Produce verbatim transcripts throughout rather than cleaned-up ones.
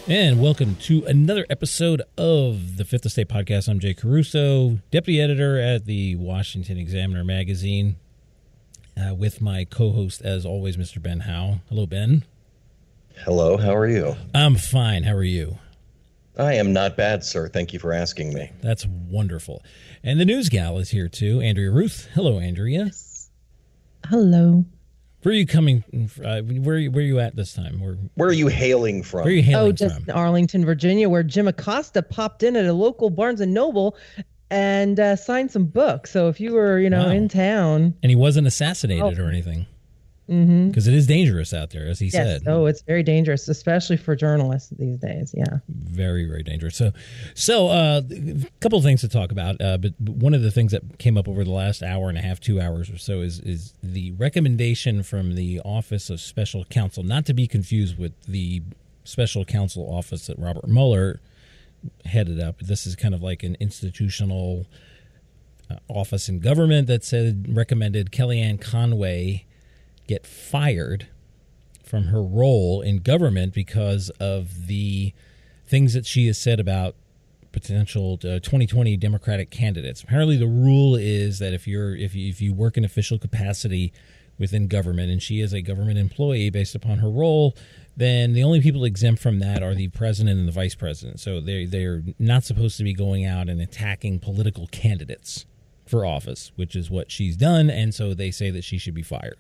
And welcome to another episode of the Fifth Estate Podcast. I'm Jay Caruso, deputy editor at the Washington Examiner magazine, uh, with my co-host, as always, Mister Ben Howe. Hello, Ben. Hello, how are you? I'm fine. How are you? I am not bad, sir. Thank you for asking me. That's wonderful. And the news gal is here, too, Andrea Ruth. Hello, Andrea. Yes. Hello. Where are you coming? Uh, where, where are you at this time? Where, where are you hailing from? Where are you hailing oh, just from? Arlington, Virginia, where Jim Acosta popped in at a local Barnes and Noble and uh, signed some books. So if you were, you know, Wow. in town. And he wasn't assassinated oh. or anything. Mm-hmm. Because it is dangerous out there, as he yes. said. Oh, it's very dangerous, especially for journalists these days. Yeah. Very, very dangerous. So, so uh, a couple of things to talk about. Uh, but one of the things that came up over the last hour and a half, two hours or so, is is the recommendation from the Office of Special Counsel, not to be confused with the Special Counsel office that Robert Mueller headed up. This is kind of like an institutional uh, office in government that said recommended Kellyanne Conway get fired from her role in government because of the things that she has said about potential uh, twenty twenty Democratic candidates. Apparently, the rule is that if you're if you, if you work in official capacity within government, and she is a government employee based upon her role, then the only people exempt from that are the president and the vice president. So they they're not supposed to be going out and attacking political candidates for office, which is what she's done, and so they say that she should be fired.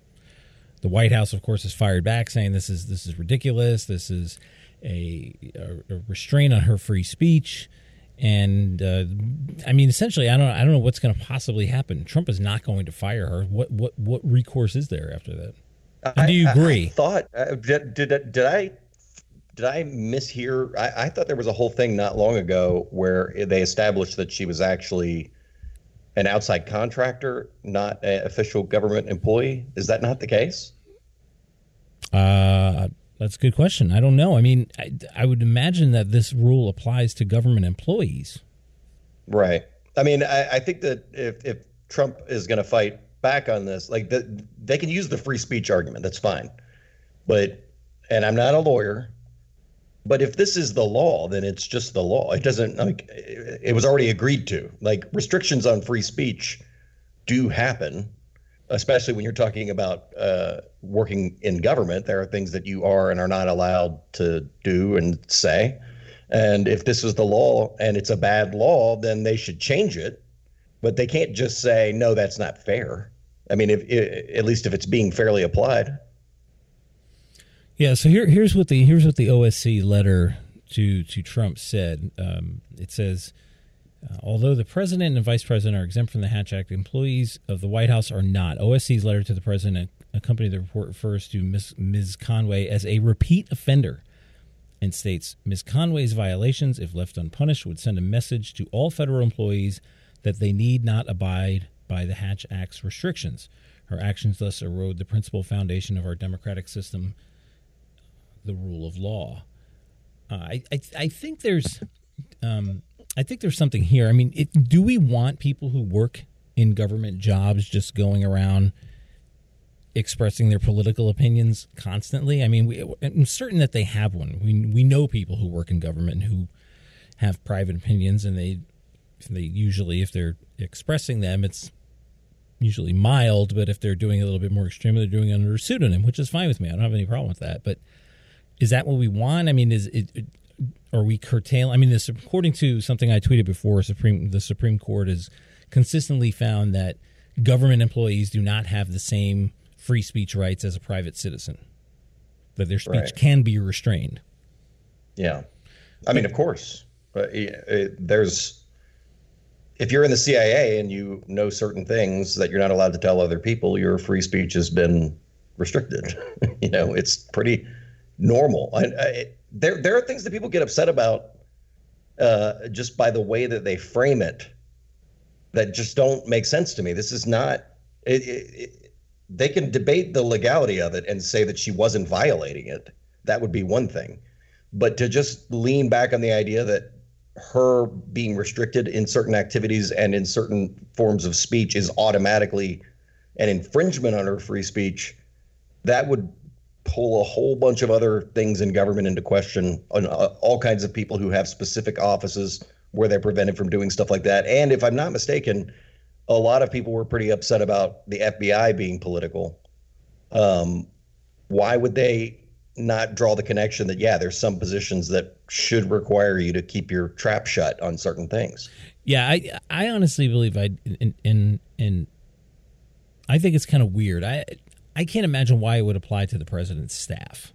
The White House, of course, has fired back, saying this is this is ridiculous. This is a, a, a restraint on her free speech, and uh, I mean, essentially, I don't I don't know what's going to possibly happen. Trump is not going to fire her. What what what recourse is there after that? And do you agree? I, I thought uh, did, did did I did I mishear? I, I thought there was a whole thing not long ago where they established that she was actually an outside contractor, not an official government employee. Is that not the case? Uh, that's a good question. I don't know. I mean, I, I would imagine that this rule applies to government employees. Right. I mean, I, I think that if, if Trump is going to fight back on this, like the, they can use the free speech argument. That's fine. But, and I'm not a lawyer, but if this is the law, then it's just the law. It doesn't, like, it was already agreed to. Like, restrictions on free speech do happen, especially when you're talking about uh, working in government. There are things that you are and are not allowed to do and say. And if this is the law and it's a bad law, then they should change it. But they can't just say, no, that's not fair. I mean, if, if at least if it's being fairly applied. Yeah, so here, here's what the here's what the O S C letter to to Trump said. Um, it says, uh, although the president and vice president are exempt from the Hatch Act, employees of the White House are not. O S C's letter to the president accompanied the report refers to Miz Miz Conway as a repeat offender and states, Miz Conway's violations, if left unpunished, would send a message to all federal employees that they need not abide by the Hatch Act's restrictions. Her actions thus erode the principal foundation of our democratic system, the rule of law. Uh, I, I I think there's um, I think there's something here. I mean, it, do we want people who work in government jobs just going around expressing their political opinions constantly? I mean, we, I'm certain that they have one. We we know people who work in government who have private opinions, and they they usually, if they're expressing them, it's usually mild. But if they're doing it a little bit more extreme, they're doing it under a pseudonym, which is fine with me. I don't have any problem with that. But is that what we want? I mean, is it, it are we curtail? I mean, this, according to something I tweeted before, Supreme the Supreme Court has consistently found that government employees do not have the same free speech rights as a private citizen, that their speech Right. can be restrained. Yeah. I mean, of course, but it, there's, if you're in the C I A and you know certain things that you're not allowed to tell other people, your free speech has been restricted. You know, it's pretty normal. I, I, there, there are things that people get upset about uh, just by the way that they frame it that just don't make sense to me. This is not, it, it, it, they can debate the legality of it and say that she wasn't violating it. That would be one thing. But to just lean back on the idea that her being restricted in certain activities and in certain forms of speech is automatically an infringement on her free speech, that would pull a whole bunch of other things in government into question on uh, all kinds of people who have specific offices where they're prevented from doing stuff like that. And if I'm not mistaken, a lot of people were pretty upset about the F B I being political. Um, why would they not draw the connection that, yeah, there's some positions that should require you to keep your trap shut on certain things? Yeah, I I honestly believe I in in, in I think it's kind of weird. I I can't imagine why it would apply to the president's staff.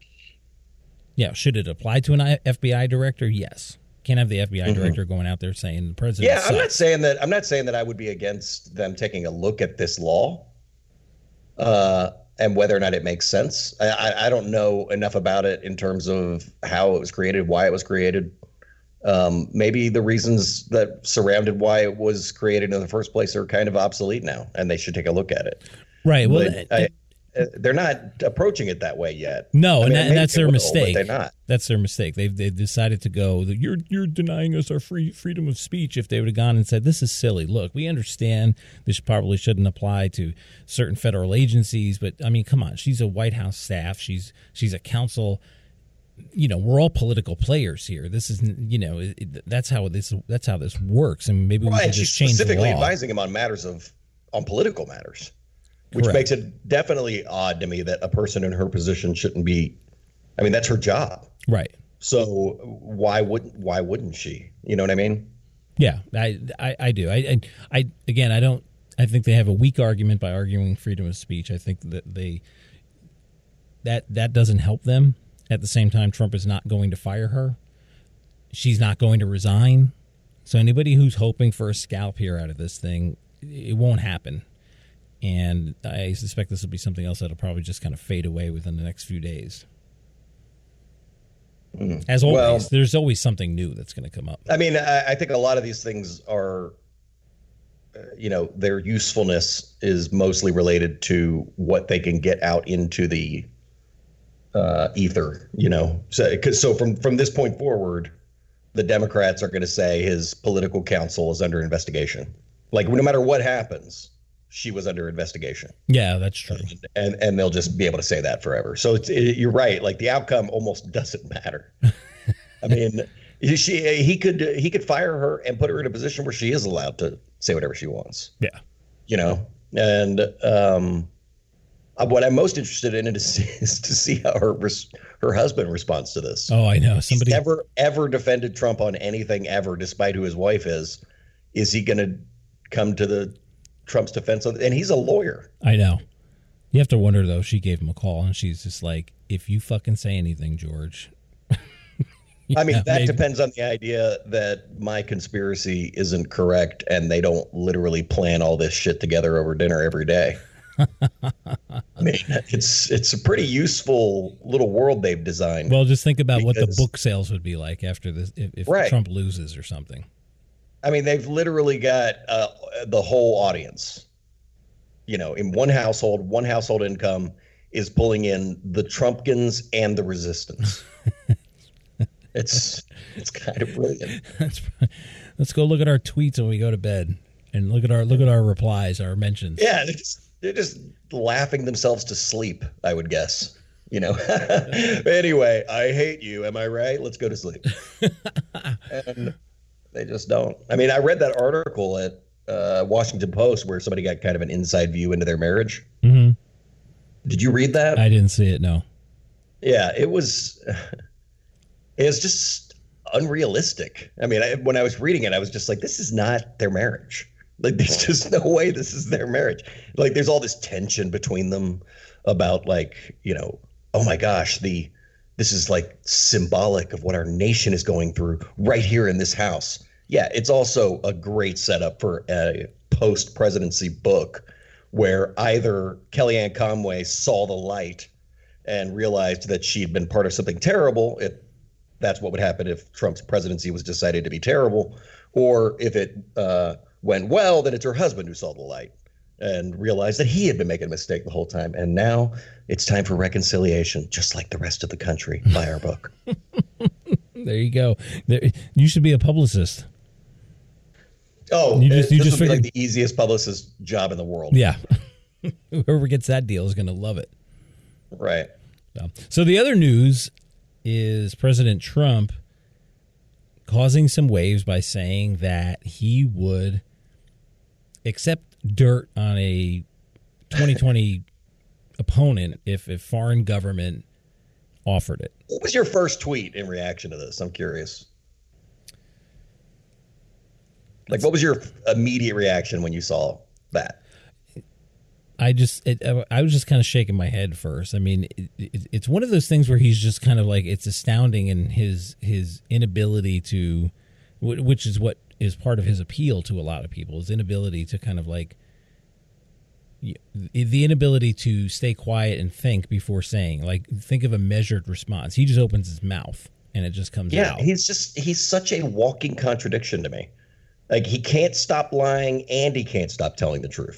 Yeah, should it apply to an F B I director? Yes. Can't have the F B I mm-hmm. director going out there saying the president. Yeah, sucks. I'm not saying that. I'm not saying that I would be against them taking a look at this law, uh, and whether or not it makes sense. I, I, I don't know enough about it in terms of how it was created, why it was created. Um, maybe the reasons that surrounded why it was created in the first place are kind of obsolete now, and they should take a look at it. Right. Well, but I, they're not approaching it that way yet. No, I mean, and, that, and that's their will, mistake. They're not. That's their mistake. They've they've decided to go. You're you're denying us our free freedom of speech. If they would have gone and said, "This is silly. Look, we understand this probably shouldn't apply to certain federal agencies, but I mean, come on. She's a White House staff. She's she's a counsel. You know, we're all political players here. This is, you know, it, that's how this that's how this works. And maybe right, we can and just she's change the specifically law. advising him on matters of on political matters. Which Correct. makes it definitely odd to me that a person in her position shouldn't be. I mean, that's her job, right? So why wouldn't why wouldn't she? You know what I mean? Yeah, I I, I do. I, I I again, I don't. I think they have a weak argument by arguing freedom of speech. I think that they that that doesn't help them. At the same time, Trump is not going to fire her. She's not going to resign. So anybody who's hoping for a scalp here out of this thing, it won't happen. And I suspect this will be something else that'll probably just kind of fade away within the next few days. Mm. As always, well, there's always something new that's going to come up. I mean, I, I think a lot of these things are, uh, you know, their usefulness is mostly related to what they can get out into the uh, ether, you know. So, cause, so from, from this point forward, the Democrats are going to say his political counsel is under investigation. Like, no matter what happens, she was under investigation. Yeah, that's true. And and they'll just be able to say that forever. So it's, it, you're right. Like, the outcome almost doesn't matter. I mean, she he could he could fire her and put her in a position where she is allowed to say whatever she wants. Yeah. You know, and um, what I'm most interested in is, is to see how her her husband responds to this. Oh, I know. Somebody He's never ever defended Trump on anything ever, despite who his wife is. Is he going to come to the Trump's defense? And he's a lawyer. I know. You have to wonder, though, she gave him a call and she's just like, if you fucking say anything, George. I mean, know, that maybe. depends on the idea that my conspiracy isn't correct and they don't literally plan all this shit together over dinner every day. I mean, it's it's a pretty useful little world they've designed. Well, just think about because, what the book sales would be like after this, if, if right. Trump loses or something. I mean, they've literally got uh, the whole audience, you know, in one household, one household income is pulling in the Trumpkins and the resistance. It's it's kind of brilliant. Let's go look at our tweets when we go to bed and look at our look at our replies, our mentions. Yeah, they're just, they're just laughing themselves to sleep, I would guess. You know. Anyway, I hate you. Am I right? Let's go to sleep. And they just don't. I mean, I read that article at uh, Washington Post where somebody got kind of an inside view into their marriage. Mm-hmm. Did you read that? I didn't see it. No. Yeah, it was. It was just unrealistic. I mean, I, when I was reading it, I was just like, this is not their marriage. Like, there's just no way this is their marriage. Like, there's all this tension between them about, like, you know, oh my gosh, the this is like symbolic of what our nation is going through right here in this house. Yeah, it's also a great setup for a post-presidency book where either Kellyanne Conway saw the light and realized that she'd been part of something terrible, if that's what would happen if Trump's presidency was decided to be terrible, or if it uh, went well, then it's her husband who saw the light and realized that he had been making a mistake the whole time. And now it's time for reconciliation, just like the rest of the country. Buy our book. There you go. There, you should be a publicist. Oh, you just, it, you this just would be figured, like the easiest publicist job in the world. Yeah. Whoever gets that deal is going to love it. Right. So, so the other news is President Trump causing some waves by saying that he would accept dirt on a twenty twenty opponent if a foreign government offered it. What was your first tweet in reaction to this? I'm curious. Like, what was your immediate reaction when you saw that? I just, it, I was just kind of shaking my head first. I mean, it, it, it's one of those things where he's just kind of like, it's astounding in his his inability to, which is what is part of his appeal to a lot of people, his inability to kind of like, the inability to stay quiet and think before saying, like, think of a measured response. He just opens his mouth and it just comes yeah, out. Yeah, he's just, he's such a walking contradiction to me. Like, he can't stop lying and he can't stop telling the truth.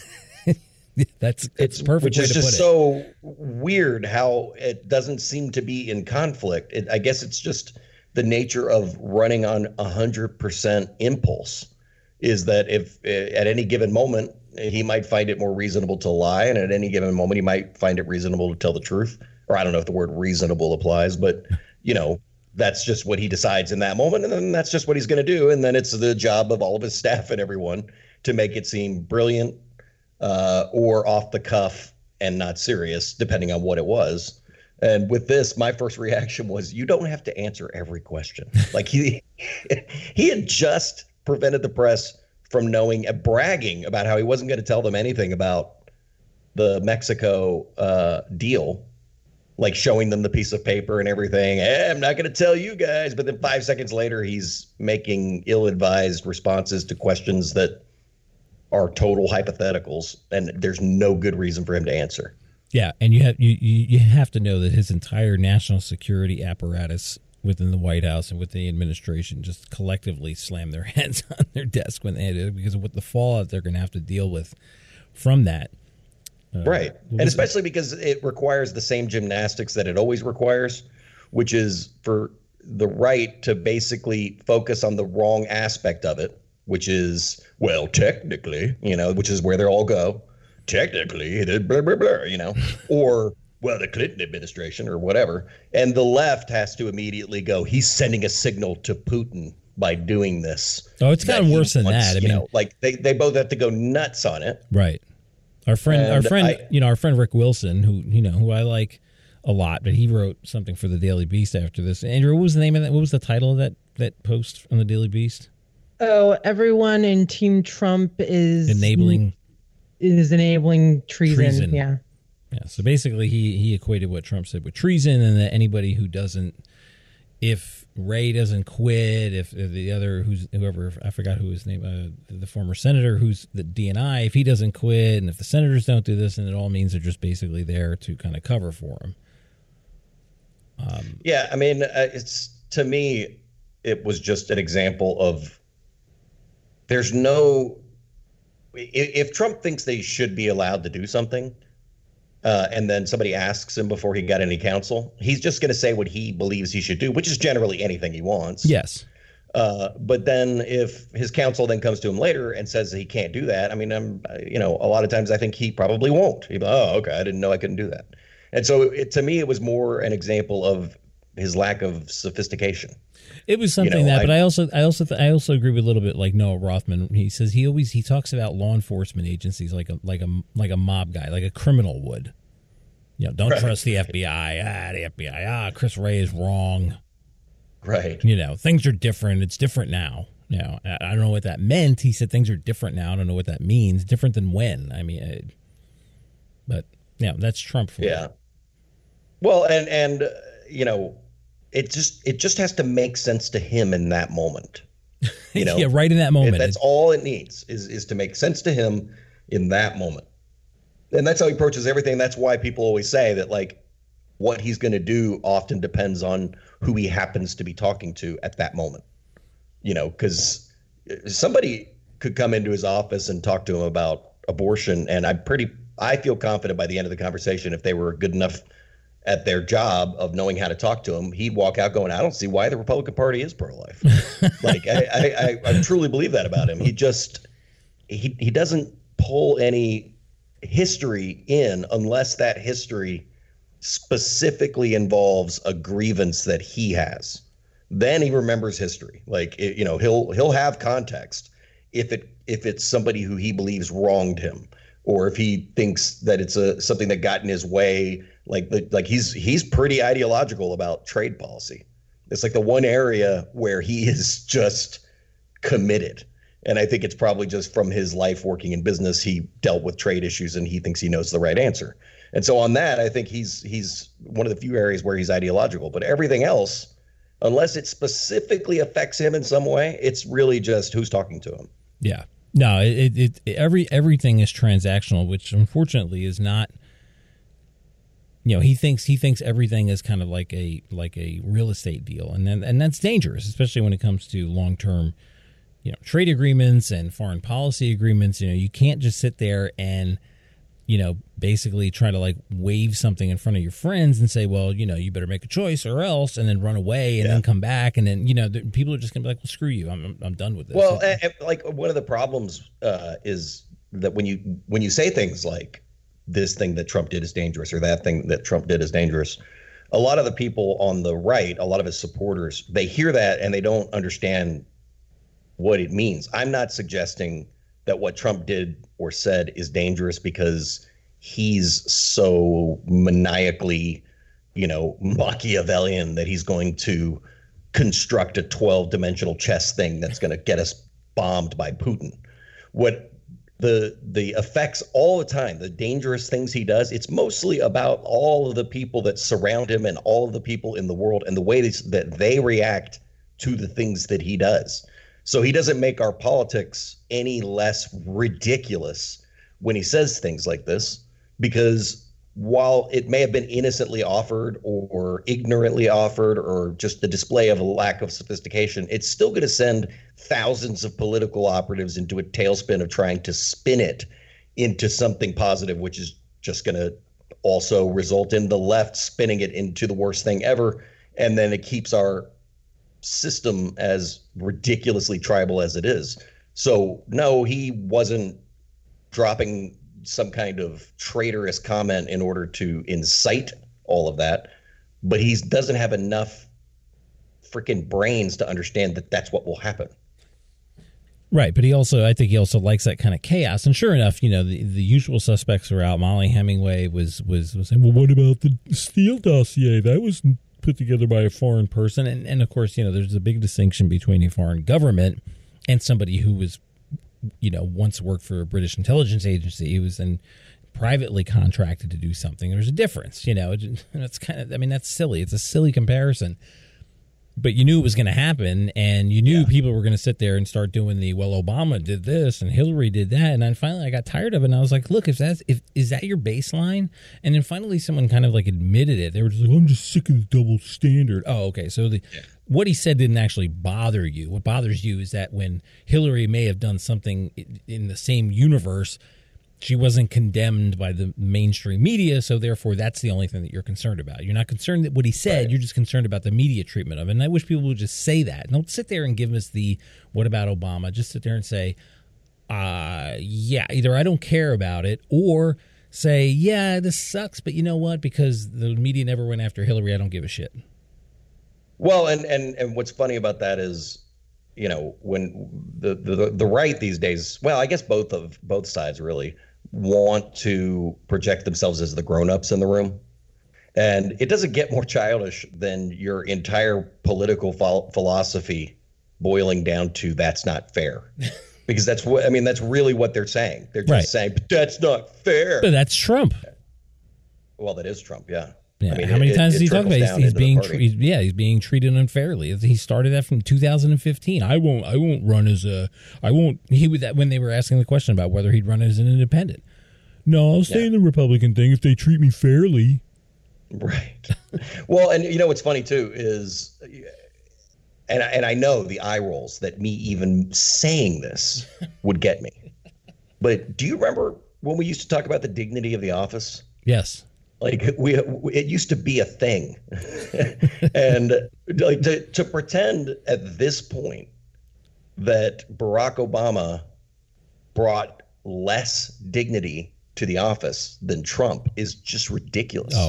that's it's perfect. Which way is to just put it. so weird how it doesn't seem to be in conflict. It, I guess it's just the nature of running on one hundred percent impulse, is that if uh, at any given moment he might find it more reasonable to lie, and at any given moment he might find it reasonable to tell the truth. Or I don't know if the word reasonable applies, but, you know, that's just what he decides in that moment, and then that's just what he's going to do. And then it's the job of all of his staff and everyone to make it seem brilliant uh, or off the cuff and not serious, depending on what it was. And with this, my first reaction was, you don't have to answer every question. Like, he he had just prevented the press from knowing and bragging about how he wasn't going to tell them anything about the Mexico uh, deal. Like showing them the piece of paper and everything. Hey, I'm not going to tell you guys. But then five seconds later, he's making ill-advised responses to questions that are total hypotheticals, and there's no good reason for him to answer. Yeah, and you have you you have to know that his entire national security apparatus within the White House and within the administration just collectively slammed their heads on their desk when they had it, because of what the fallout they're going to have to deal with from that. Uh, right. And especially because it requires the same gymnastics that it always requires, which is for the right to basically focus on the wrong aspect of it, which is, well, technically, you know, which is where they all go. Technically, blah, blah, blah, you know, or, well, the Clinton administration or whatever. And the left has to immediately go, he's sending a signal to Putin by doing this. Oh, it's gotten worse than that. I you mean, know, like they, they both have to go nuts on it. Right. Our friend, And our friend, I- you know, our friend Rick Wilson, who you know, who I like a lot, but he wrote something for the Daily Beast after this. Andrew, what was the name of that? What was the title of that that post on the Daily Beast? Oh, everyone in Team Trump is Enabling is enabling treason. treason. Yeah. Yeah. So basically, he he equated what Trump said with treason, and that anybody who doesn't, if Ray doesn't quit, if the other who's whoever I forgot who his name, uh, the former senator who's the D N I, if he doesn't quit, and if the senators don't do this, then it all means they're just basically there to kind of cover for him. Um, Yeah, I mean, uh, it's to me, it was just an example of there's no. If, if Trump thinks they should be allowed to do something, uh, and then somebody asks him before he got any counsel, he's just going to say what he believes he should do, which is generally anything he wants. yes. Uh, but then if his counsel then comes to him later and says he can't do that, I mean, I'm, you know, a lot of times I think he probably won't. He'll be, oh, okay, I didn't know I couldn't do that. And so it, to me, it was more an example of his lack of sophistication. It was something You know, that, I- but I also, I also, th- I also agree with a little bit like Noah Rothman. He says he always he talks about law enforcement agencies like a like a like a mob guy, like a criminal would. You know, don't Right. trust the F B I. Ah, the F B I. Ah, Chris Wray is wrong. Right. You know, things are different. It's different now. You know, I, I don't know what that meant. He said things are different now. I don't know what that means. Different than when? I mean, it, but yeah, that's Trump for Yeah. you. Well, and and uh, you know, it just it just has to make sense to him in that moment. You know, yeah, right in that moment. That's all it needs is is to make sense to him in that moment. And that's how he approaches everything. That's why people always say that, like, what he's going to do often depends on who he happens to be talking to at that moment. You know, because somebody could come into his office and talk to him about abortion, and I'm pretty I feel confident by the end of the conversation, if they were good enough at their job of knowing how to talk to him, he'd walk out going, I don't see why the Republican Party is pro-life. Like, I, I, I, I truly believe that about him. He just, he, he doesn't pull any history in unless that history specifically involves a grievance that he has, then he remembers history. Like, it, you know, he'll he'll have context if it if it's somebody who he believes wronged him, or if he thinks that it's a something that got in his way. Like like he's he's pretty ideological about trade policy. It's like the one area where he is just committed. And I think it's probably just from his life working in business, he dealt with trade issues and he thinks he knows the right answer. And so on that, I think he's he's one of the few areas where he's ideological. But everything else, unless it specifically affects him in some way, it's really just who's talking to him. Yeah. No, it, it, it every everything is transactional, which unfortunately is not. You know, he thinks he thinks everything is kind of like a like a real estate deal, and then and that's dangerous, especially when it comes to long term, you know, trade agreements and foreign policy agreements. You know, you can't just sit there and, you know, basically try to like wave something in front of your friends and say, well, you know, you better make a choice or else, and then run away and yeah. then come back, and then, you know, the, people are just gonna be like, well, screw you, I'm I'm done with this. Well, and, and, like one of the problems uh, is that when you when you say things like, this thing that Trump did is dangerous, or that thing that Trump did is dangerous, a lot of the people on the right, a lot of his supporters, they hear that and they don't understand what it means. I'm not suggesting that what Trump did or said is dangerous because he's so maniacally, you know, Machiavellian that he's going to construct a twelve dimensional chess thing that's going to get us bombed by Putin. What the the effects all the time, the dangerous things he does, it's mostly about all of the people that surround him and all of the people in the world and the way that they react to the things that he does. So he doesn't make our politics any less ridiculous when he says things like this, because while it may have been innocently offered or ignorantly offered or just the display of a lack of sophistication, it's still going to send thousands of political operatives into a tailspin of trying to spin it into something positive, which is just going to also result in the left spinning it into the worst thing ever. And then it keeps our system as ridiculously tribal as it is. So, no, he wasn't dropping some kind of traitorous comment in order to incite all of that, but he doesn't have enough freaking brains to understand that that's what will happen. Right, but he also, I think he also likes that kind of chaos. And sure enough, you know, the, the usual suspects are out. Molly Hemingway was, was was saying, well, what about the Steele dossier? That was put together by a foreign person. And, and of course, you know, there's a big distinction between a foreign government and somebody who was, you know, once worked for a British intelligence agency. He was then privately contracted to do something. There's a difference, you know. It's kind of, I mean, that's silly. It's a silly comparison. But you knew it was going to happen, and you knew yeah. people were going to sit there and start doing the, well, Obama did this and Hillary did that. And then finally I got tired of it, and I was like, look, if that's if is that your baseline? And then finally someone kind of like admitted it. They were just like, I'm just sick of the double standard. Oh, okay. So the yeah. what he said didn't actually bother you. What bothers you is that when Hillary may have done something in the same universe, she wasn't condemned by the mainstream media, so therefore that's the only thing that you're concerned about. You're not concerned that what he said, right. You're just concerned about the media treatment of it. And I wish people would just say that. Don't sit there and give us the, what about Obama? Just sit there and say, uh, yeah, either I don't care about it, or say, yeah, this sucks, but you know what? Because the media never went after Hillary, I don't give a shit. Well, and, and, and what's funny about that is, you know, when the, the, the right these days, well, I guess both of both sides really want to project themselves as the grown-ups in the room. And it doesn't get more childish than your entire political ph- philosophy boiling down to that's not fair. Because that's what, I mean, that's really what they're saying. They're just right. saying, but that's not fair. But that's Trump. Well, that is Trump, yeah. Yeah. I mean, How many it, times it, did he talk about he's, he's being tre- he's, yeah he's being treated unfairly? He started that from two thousand fifteen. I won't I won't run as a I won't he would that when they were asking the question about whether he'd run as an independent. No, I'll stay yeah. in the Republican thing if they treat me fairly. Right. Well, and you know what's funny too is, and and I know the eye rolls that me even saying this would get me. But do you remember when we used to talk about the dignity of the office? Yes. Like we, it used to be a thing, and like to to pretend at this point that Barack Obama brought less dignity to the office than Trump is just ridiculous. Oh,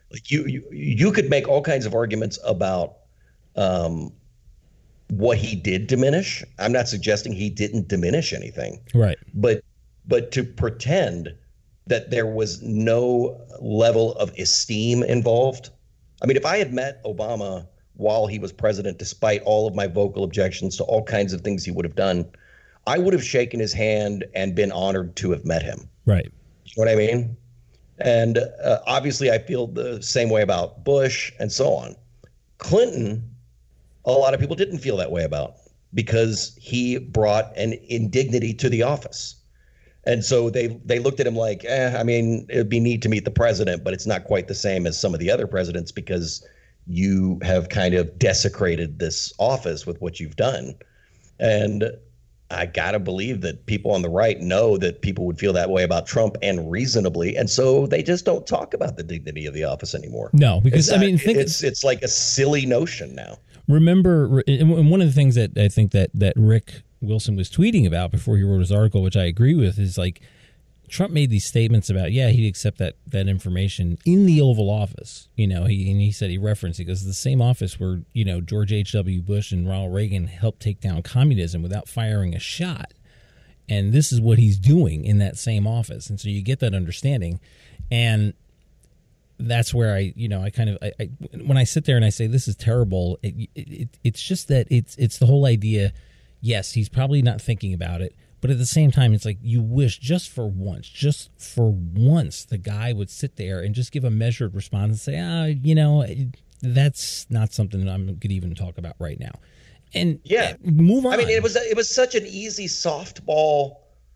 Like you, you, you could make all kinds of arguments about um, what he did diminish. I'm not suggesting he didn't diminish anything, right? But but to pretend that there was no level of esteem involved. I mean, if I had met Obama while he was president, despite all of my vocal objections to all kinds of things he would have done, I would have shaken his hand and been honored to have met him. Right. You know what I mean? And uh, obviously, I feel the same way about Bush and so on. Clinton, a lot of people didn't feel that way about because he brought an indignity to the office. And so they they looked at him like, eh, I mean, it'd be neat to meet the president, but it's not quite the same as some of the other presidents because you have kind of desecrated this office with what you've done. And I got to believe that people on the right know that people would feel that way about Trump, and reasonably. And so they just don't talk about the dignity of the office anymore. No, because it's I mean, think, it's it's like a silly notion now. Remember, and one of the things that I think that, that Rick Wilson was tweeting about before he wrote his article, which I agree with, is like Trump made these statements about, yeah, he'd accept that that information in the Oval Office. You know, he and he said he referenced it because the same office where, you know, George H W. Bush and Ronald Reagan helped take down communism without firing a shot. And this is what he's doing in that same office. And so you get that understanding. And that's where I, you know, I kind of, I, I when I sit there and I say this is terrible, it, it, it's just that it's it's the whole idea. Yes, he's probably not thinking about it, but at the same time, it's like you wish just for once, just for once, the guy would sit there and just give a measured response and say, ah, you know, that's not something that I'm going to even talk about right now, and yeah, move on. I mean, it was it was such an easy softball.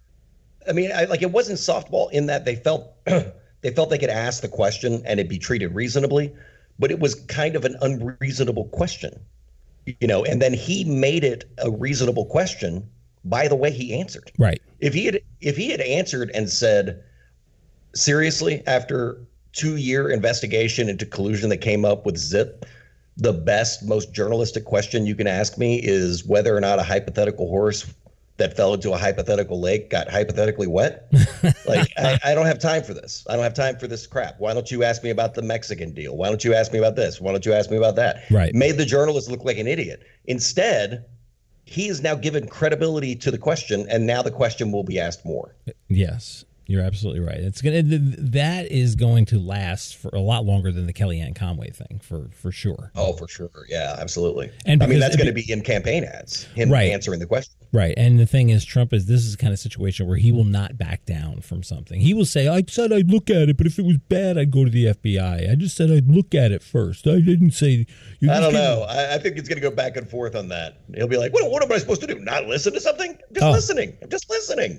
I mean, I, like it wasn't softball in that they felt. They felt they could ask the question and it'd be treated reasonably, but it was kind of an unreasonable question, you know, and then he made it a reasonable question by the way he answered. Right. If he had if he had answered and said, seriously, after two year investigation into collusion that came up with Zip, the best, most journalistic question you can ask me is whether or not a hypothetical horse that fell into a hypothetical lake got hypothetically wet. Like, I, I don't have time for this. I don't have time for this crap. Why don't you ask me about the Mexican deal? Why don't you ask me about this? Why don't you ask me about that? Right. Made the journalist look like an idiot. Instead, he is now given credibility to the question, and now the question will be asked more. Yes. You're absolutely right. It's gonna that is going to last for a lot longer than the Kellyanne Conway thing, for for sure. Oh, for sure. Yeah, absolutely. And I mean, because- that's going to be in campaign ads, him Right. answering the question. Right. And the thing is, Trump is this is the kind of situation where he will not back down from something. He will say, I said I'd look at it, but if it was bad, I'd go to the F B I. I just said I'd look at it first. I didn't say. You're I just don't gonna- know. I, I think it's going to go back and forth on that. He'll be like, what, what am I supposed to do? Not listen to something? I'm just Oh. listening. I'm just listening.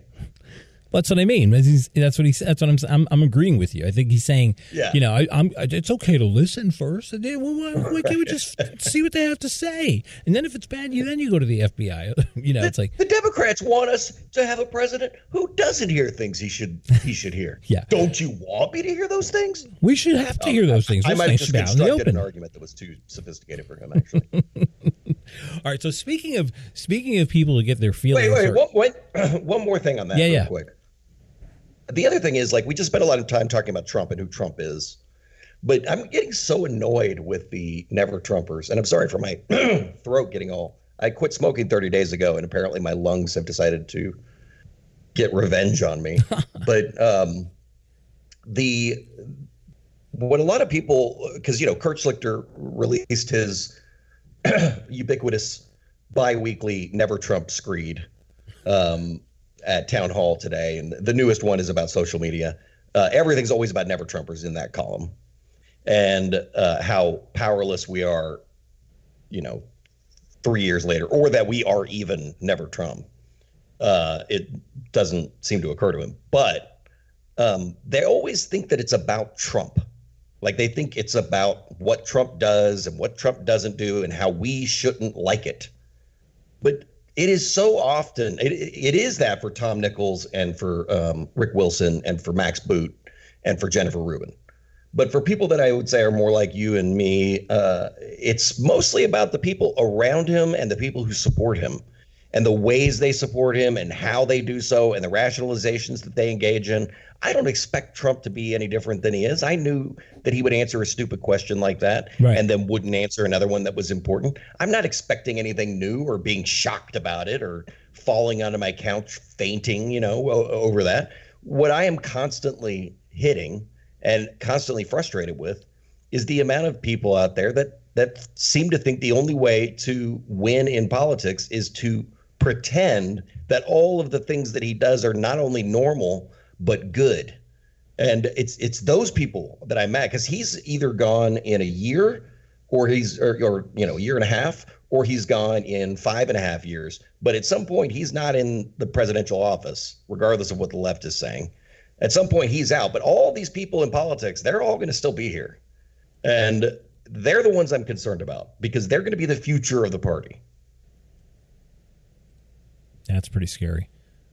Yeah. you know, I, I'm. It's okay to listen first, and then well, why, why can't we just see what they have to say? And then if it's bad, you then you go to the F B I. You know, it's like The Democrats want us to have a president who doesn't hear things he should he should hear. Yeah. Don't you want me to hear those things? we should have to hear those things. I Those might have things just should be out in the constructed open. an argument that was too sophisticated for him, actually. All right. So speaking of speaking of people to get their feelings. wait, wait, hurt- one, one, one more thing on that Yeah, real yeah. quick. The other thing is, like, we just spent a lot of time talking about Trump and who Trump is. But I'm getting so annoyed with the never Trumpers. And I'm sorry for my throat getting all. I quit smoking thirty days ago, and apparently my lungs have decided to get revenge on me. But um, the what a lot of people, because, you know, Kurt Schlichter released his ubiquitous biweekly Never Trump screed um, at Town Hall today. And the newest one is about social media. Uh, everything's always about Never Trumpers in that column, and uh, how powerless we are, you know, three years later, or that we are even Never Trump. Uh, it doesn't seem to occur to him. But um, they always think that it's about Trump. Like, they think it's about what Trump does and what Trump doesn't do and how we shouldn't like it. But it is so often, it, it is that for Tom Nichols and for um, Rick Wilson and for Max Boot and for Jennifer Rubin. But for people that I would say are more like you and me, uh, it's mostly about the people around him and the people who support him. and the ways they support him and how they do so and the rationalizations that they engage in, I don't expect Trump to be any different than he is. I knew that he would answer a stupid question like that right. and then wouldn't answer another one that was important. I'm not expecting anything new or being shocked about it or falling onto my couch fainting, you know, o- over that. What I am constantly hitting and constantly frustrated with is the amount of people out there that that seem to think the only way to win in politics is to pretend that all of the things that he does are not only normal but good. And it's it's those people that I'm mad, because he's either gone in a year or he's or, or you know a year and a half, or he's gone in five and a half years. But at some point he's not in the presidential office, regardless of what the left is saying. At some point he's out. But all these people in politics, they're all going to still be here. And they're the ones I'm concerned about, because they're going to be the future of the party. That's pretty scary.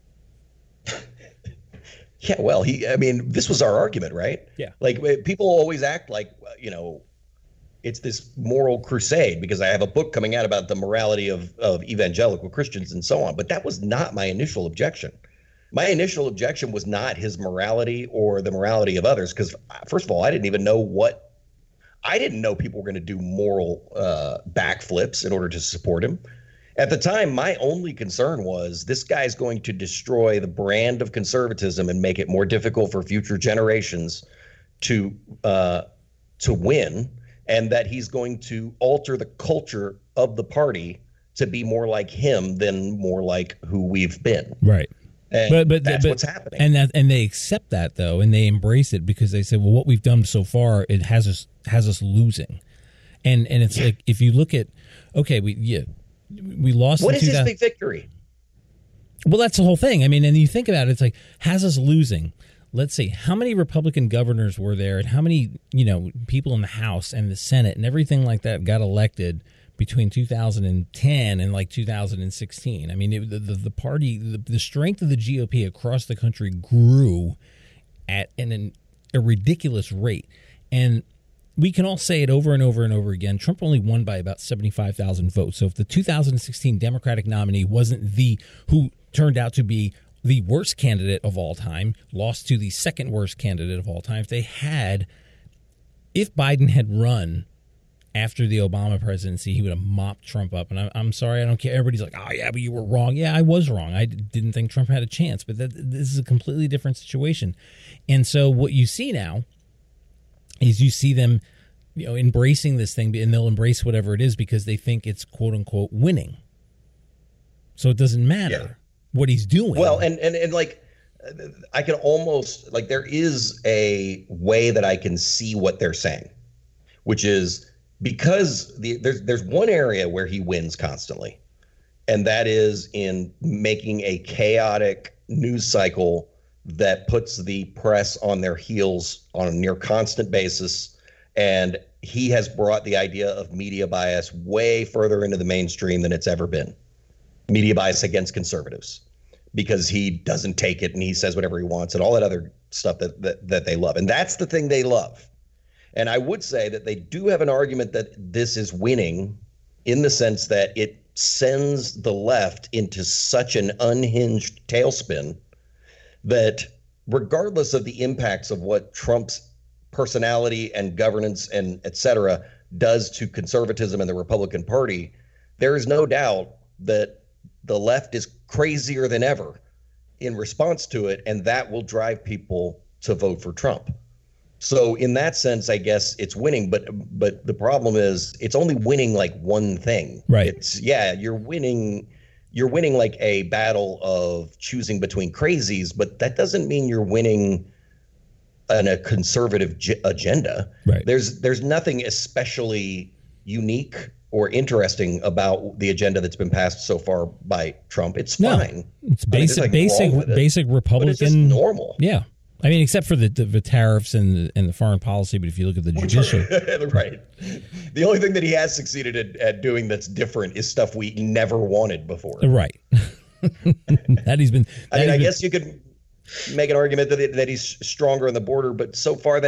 Yeah, well, he, I mean, this was our argument, right? Yeah. Like, people always act like, you know, it's this moral crusade because I have a book coming out about the morality of, of evangelical Christians and so on. But that was not my initial objection. My initial objection was not his morality or the morality of others, because, first of all, I didn't even know what, I didn't know people were going to do moral uh, backflips in order to support him. At the time, my only concern was this guy's going to destroy the brand of conservatism and make it more difficult for future generations to uh, to win, and that he's going to alter the culture of the party to be more like him than more like who we've been. Right. And but but that's but, what's happening. And that, and they accept that, though, and they embrace it because they say, well, what we've done so far, it has us has us losing. And and it's like, if you look at, okay, we yeah. We lost. What in is his two thousand big victory? Well, that's the whole thing. I mean, and you think about it, it's like, has us losing. Let's see, how many Republican governors were there, and how many, you know, people in the House and the Senate and everything like that got elected between two thousand ten and like two thousand sixteen. I mean, it, the, the the party, the, the strength of the G O P across the country grew at an, an, a ridiculous rate, and we can all say it over and over and over again. Trump only won by about seventy-five thousand votes. So if the two thousand sixteen Democratic nominee wasn't the who turned out to be the worst candidate of all time, lost to the second worst candidate of all time, if they had, if Biden had run after the Obama presidency, he would have mopped Trump up. And I, I'm sorry, I don't care. Everybody's like, oh, yeah, but you were wrong. Yeah, I was wrong. I didn't think Trump had a chance. But that, this is a completely different situation. And so what you see now is you see them, you know, embracing this thing, and they'll embrace whatever it is because they think it's quote unquote winning. So it doesn't matter yeah. what he's doing. Well, and, and, and like, I can almost, like, there is a way that I can see what they're saying, which is because the, there's, there's one area where he wins constantly, and that is in making a chaotic news cycle that puts the press on their heels on a near constant basis. And he has brought the idea of media bias way further into the mainstream than it's ever been. Media bias against conservatives, because he doesn't take it and he says whatever he wants and all that other stuff that, that, that they love. And that's the thing they love. And I would say that they do have an argument that this is winning in the sense that it sends the left into such an unhinged tailspin that regardless of the impacts of what Trump's personality and governance and et cetera does to conservatism and the Republican Party, there is no doubt that the left is crazier than ever in response to it, and that will drive people to vote for Trump. So in that sense, I guess it's winning, but but the problem is it's only winning like one thing. Right. It's yeah, you're winning You're winning like a battle of choosing between crazies, but that doesn't mean you're winning an, a conservative g- agenda. Right. There's there's nothing especially unique or interesting about the agenda that's been passed so far by Trump. It's no, fine. It's basic, I mean, basic, it, basic Republican. But it's just normal. Yeah. I mean, except for the, the, the tariffs and the, and the foreign policy, but if you look at the judicial, right, the only thing that he has succeeded at, at doing that's different is stuff we never wanted before. Right. that he's been. That I mean, I been, guess you could make an argument that it, that he's stronger on the border, but so far that's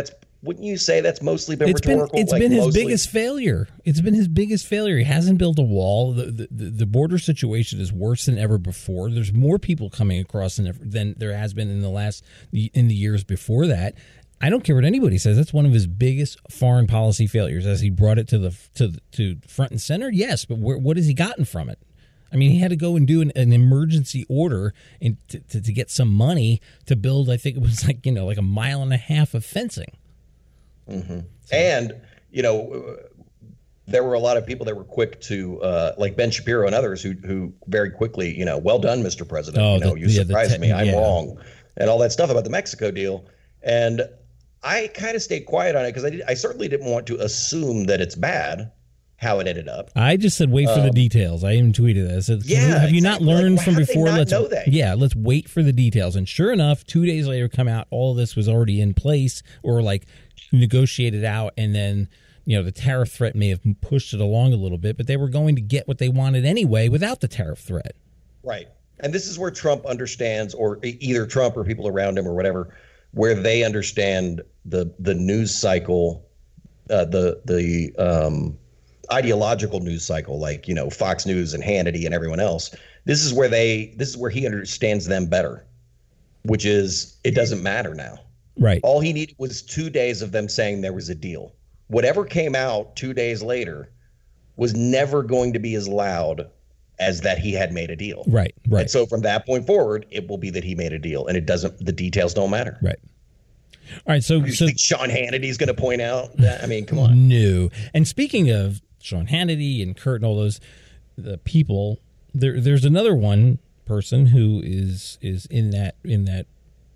wouldn't you say that's mostly been it's rhetorical? Been, it's like been his mostly? biggest failure. It's been his biggest failure. He hasn't built a wall. The, the the border situation is worse than ever before. There's more people coming across than, ever, than there has been in the last in the years before that. I don't care what anybody says. That's one of his biggest foreign policy failures. As he brought it to the to to front and center, yes, but where, what has he gotten from it? I mean, he had to go and do an, an emergency order and to, to, to get some money to build. I think it was like you know like a mile and a half of fencing. Mm-hmm. So. And you know, there were a lot of people that were quick to, uh, like Ben Shapiro and others, who who very quickly, you know, well done, Mister President. Oh, you know, the, you yeah, surprised te- me. I'm yeah. wrong, and all that stuff about the Mexico deal. And I kind of stayed quiet on it because I did, I certainly didn't want to assume that it's bad how it ended up. I just said wait for um, the details. I even tweeted that. I said, yeah, have you exactly. not learned like, from before? Not let's know that? Yeah, let's wait for the details. And sure enough, two days later, come out. All of this was already in place or like negotiated out, and then you know the tariff threat may have pushed it along a little bit, but they were going to get what they wanted anyway without the tariff threat. Right, and this is where Trump understands, or either Trump or people around him or whatever, where they understand the the news cycle, uh, the the um, ideological news cycle, like you know Fox News and Hannity and everyone else. This is where they. This is where he understands them better, which is it doesn't matter now. Right. All he needed was two days of them saying there was a deal. Whatever came out two days later was never going to be as loud as that he had made a deal. Right. Right. And so from that point forward, it will be that he made a deal, and it doesn't. The details don't matter. Right. All right, so, you so think Sean Hannity's going to point out that? I mean, come on. No. And speaking of Sean Hannity and Kurt and all those the people, there there's another one person who is is in that in that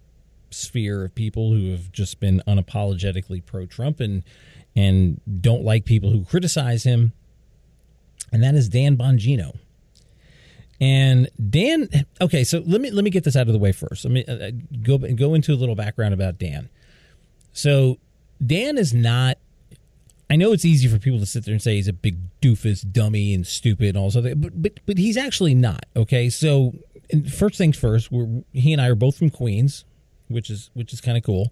sphere of people who have just been unapologetically pro-Trump and and don't like people who criticize him, and that is Dan Bongino. And Dan, okay, so let me let me get this out of the way first. Let me uh, go go into a little background about Dan. So Dan is not, I know it's easy for people to sit there and say he's a big doofus, dummy, and stupid and all this other, but, but, but he's actually not, okay? So first things first, we're, he and I are both from Queens, which is which is kind of cool.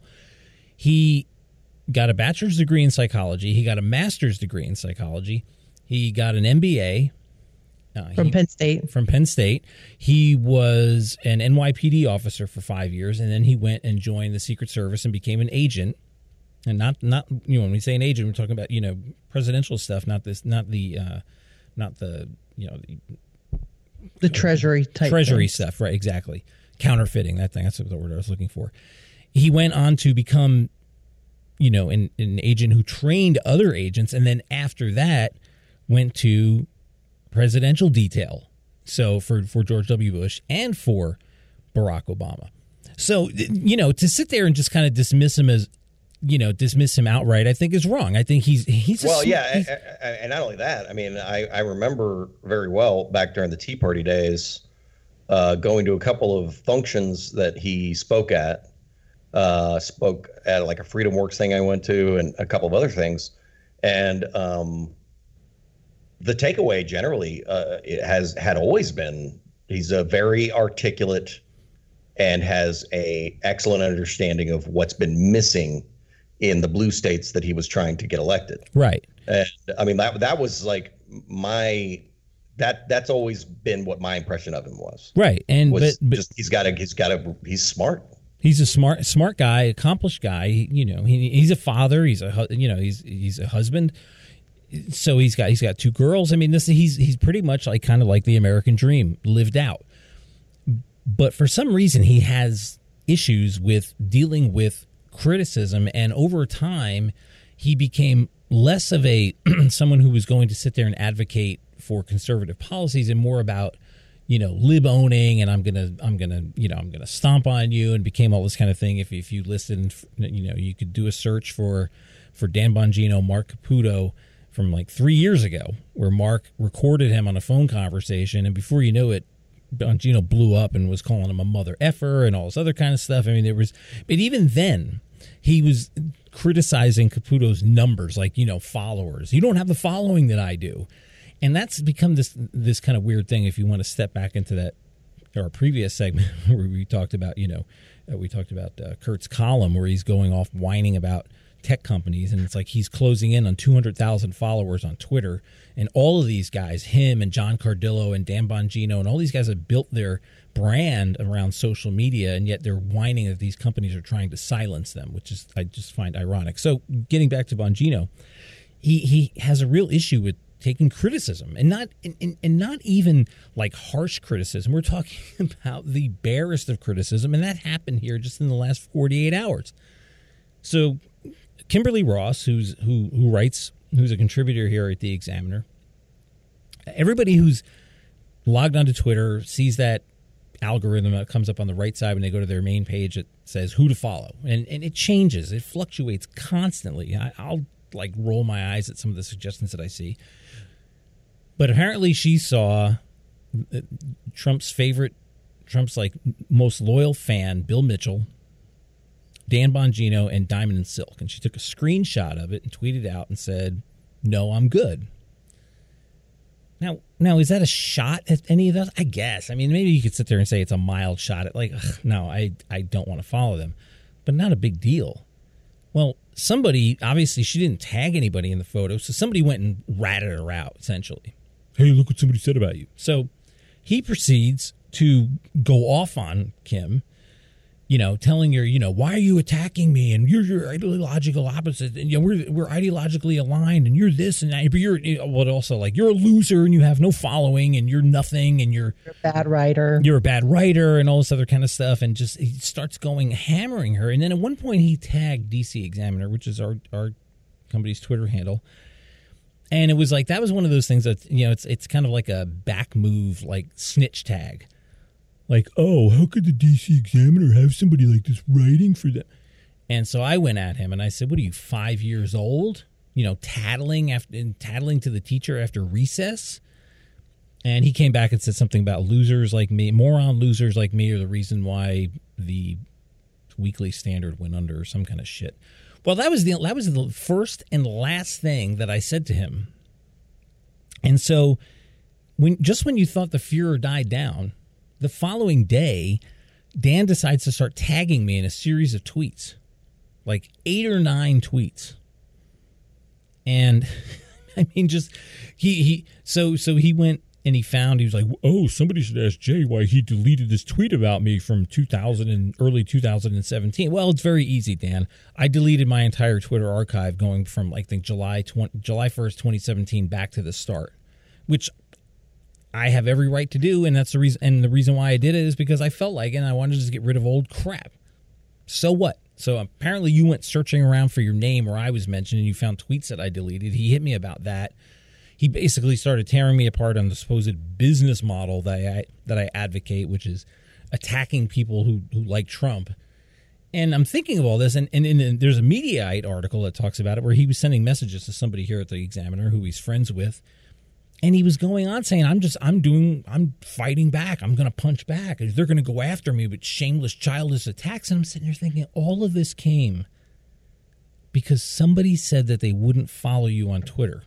He got a bachelor's degree in psychology. He got a master's degree in psychology. He got an M B A. Uh, from he, Penn State. From Penn State. He was an N Y P D officer for five years, and then he went and joined the Secret Service and became an agent. And not, not you know, when we say an agent, we're talking about, you know, presidential stuff, not this, not the, uh, not the, you know, the, the Treasury type Treasury things. stuff, right? Exactly. Counterfeiting, that thing. That's the word I was looking for. He went on to become, you know, an, an agent who trained other agents, and then after that went to presidential detail. So for, for George W. Bush and for Barack Obama. So, you know, to sit there and just kind of dismiss him as, you know, dismiss him outright, I think is wrong. I think he's he's a well, sm- yeah, he's, and, and not only that. I mean, I, I remember very well back during the Tea Party days, uh, going to a couple of functions that he spoke at. Uh, spoke at like a Freedom Works thing I went to, and a couple of other things, and um, the takeaway generally uh, it has had always been he's a very articulate and has a excellent understanding of what's been missing in the blue states that he was trying to get elected. Right. And I mean, that that was like my that that's always been what my impression of him was. Right. And was but, but just he's got a he's got a he's smart. He's a smart smart guy, accomplished guy. He, you know, he, he's a father. He's a hu- you know he's he's a husband. So he's got he's got two girls. I mean, this he's he's pretty much like kind of like the American dream lived out. But for some reason, he has issues with dealing with criticism, and over time, he became less of a someone who was going to sit there and advocate for conservative policies, and more about, you know, lib owning, and I'm gonna I'm gonna you know I'm gonna stomp on you, and became all this kind of thing. If if you listened, you know, you could do a search for for Dan Bongino, Mark Caputo, from like three years ago, where Mark recorded him on a phone conversation, and before you know it, Bongino blew up and was calling him a mother effer and all this other kind of stuff. I mean, there was, but even then, he was criticizing Caputo's numbers, like, you know, followers. You don't have the following that I do. And that's become this this kind of weird thing. If you want to step back into that, our previous segment where we talked about, you know, uh, we talked about uh, Kurt's column where he's going off whining about tech companies, and it's like he's closing in on two hundred thousand followers on Twitter, and all of these guys, him and John Cardillo and Dan Bongino, and all these guys have built their brand around social media, and yet they're whining that these companies are trying to silence them, which is I just find ironic. So getting back to Bongino, he he has a real issue with taking criticism, and not and, and not even like harsh criticism. We're talking about the barest of criticism, and that happened here just in the last forty-eight hours. So Kimberly Ross, who's who who writes, who's a contributor here at the Examiner, everybody who's logged onto Twitter sees that algorithm that comes up on the right side when they go to their main page. It says who to follow, and and it changes, it fluctuates constantly. I, I'll like roll my eyes at some of the suggestions that I see. But apparently she saw Trump's favorite, Trump's like most loyal fan, Bill Mitchell, Dan Bongino, and Diamond and Silk. And she took a screenshot of it and tweeted out and said, no, I'm good. Now, now is that a shot at any of those? I guess. I mean, maybe you could sit there and say it's a mild shot at like, ugh, no, I, I don't want to follow them. But not a big deal. Well, somebody, obviously she didn't tag anybody in the photo, so somebody went and ratted her out, essentially. Hey, look what somebody said about you. So he proceeds to go off on Kim, you know, telling her, you know, why are you attacking me? And you're your ideological opposite. And, you know, we're we're ideologically aligned, and you're this and that. But you're, well, also like you're a loser and you have no following and you're nothing and you're, you're a bad writer. You're a bad writer and all this other kind of stuff. And just he starts going hammering her. And then at one point he tagged D C Examiner, which is our our company's Twitter handle. And it was like, that was one of those things that, you know, it's it's kind of like a back move, like snitch tag. Like, oh, how could the D C Examiner have somebody like this writing for them? And so I went at him and I said, what are you, five years old? You know, tattling after tattling to the teacher after recess? And he came back and said something about losers like me, moron losers like me are the reason why the Weekly Standard went under or some kind of shit. Well, that was the that was the first and last thing that I said to him. And so when just when you thought the furor died down, the following day, Dan decides to start tagging me in a series of tweets, like eight or nine tweets. And I mean, just he he so so he went and he found, he was like, oh, somebody should ask Jay why he deleted this tweet about me from two thousand and early two thousand seventeen. Well, it's very easy, Dan. I deleted my entire Twitter archive going from, like, I think July twentieth, July first, twenty seventeen back to the start, which I have every right to do. And that's the reason. And the reason why I did it is because I felt like it and I wanted to just get rid of old crap. So what? So apparently you went searching around for your name where I was mentioned and you found tweets that I deleted. He hit me about that. He basically started tearing me apart on the supposed business model that I that I advocate, which is attacking people who, who like Trump. And I'm thinking of all this, and, and, and there's a Mediaite article that talks about it where he was sending messages to somebody here at the Examiner who he's friends with, and he was going on saying, I'm just, I'm doing, I'm fighting back. I'm going to punch back. They're going to go after me with shameless, childish attacks. And I'm sitting there thinking, all of this came because somebody said that they wouldn't follow you on Twitter.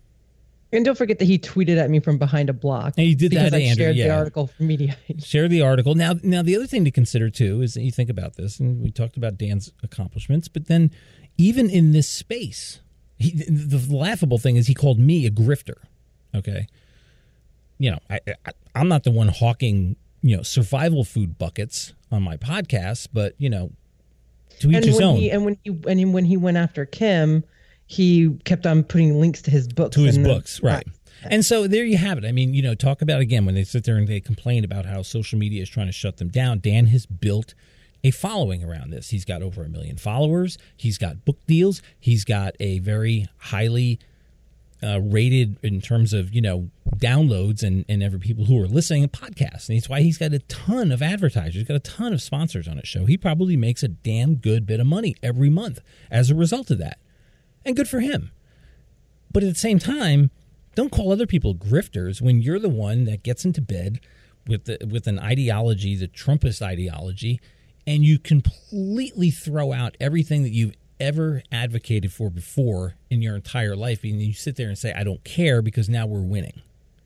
And don't forget that he tweeted at me from behind a block. And he did because that, I Andrew. shared yeah. the article from Mediaite. Share the article. Now, now the other thing to consider, too, is that you think about this, and we talked about Dan's accomplishments, but then even in this space, he, the, the laughable thing is he called me a grifter, okay? You know, I, I, I'm not the one hawking, you know, survival food buckets on my podcast, but, you know, to each and his when own. He, and when he and when he went after Kim, he kept on putting links to his books. To his the, books, right. And so there you have it. I mean, you know, talk about, again, when they sit there and they complain about how social media is trying to shut them down, Dan has built a following around this. He's got over a million followers. He's got book deals. He's got a very highly uh, rated in terms of, you know, downloads and, and every people who are listening to podcasts. And that's why he's got a ton of advertisers. He's got a ton of sponsors on his show. He probably makes a damn good bit of money every month as a result of that. And good for him. But at the same time, don't call other people grifters when you're the one that gets into bed with the, with an ideology, the Trumpist ideology, and you completely throw out everything that you've ever advocated for before in your entire life. And you sit there and say, I don't care because now we're winning.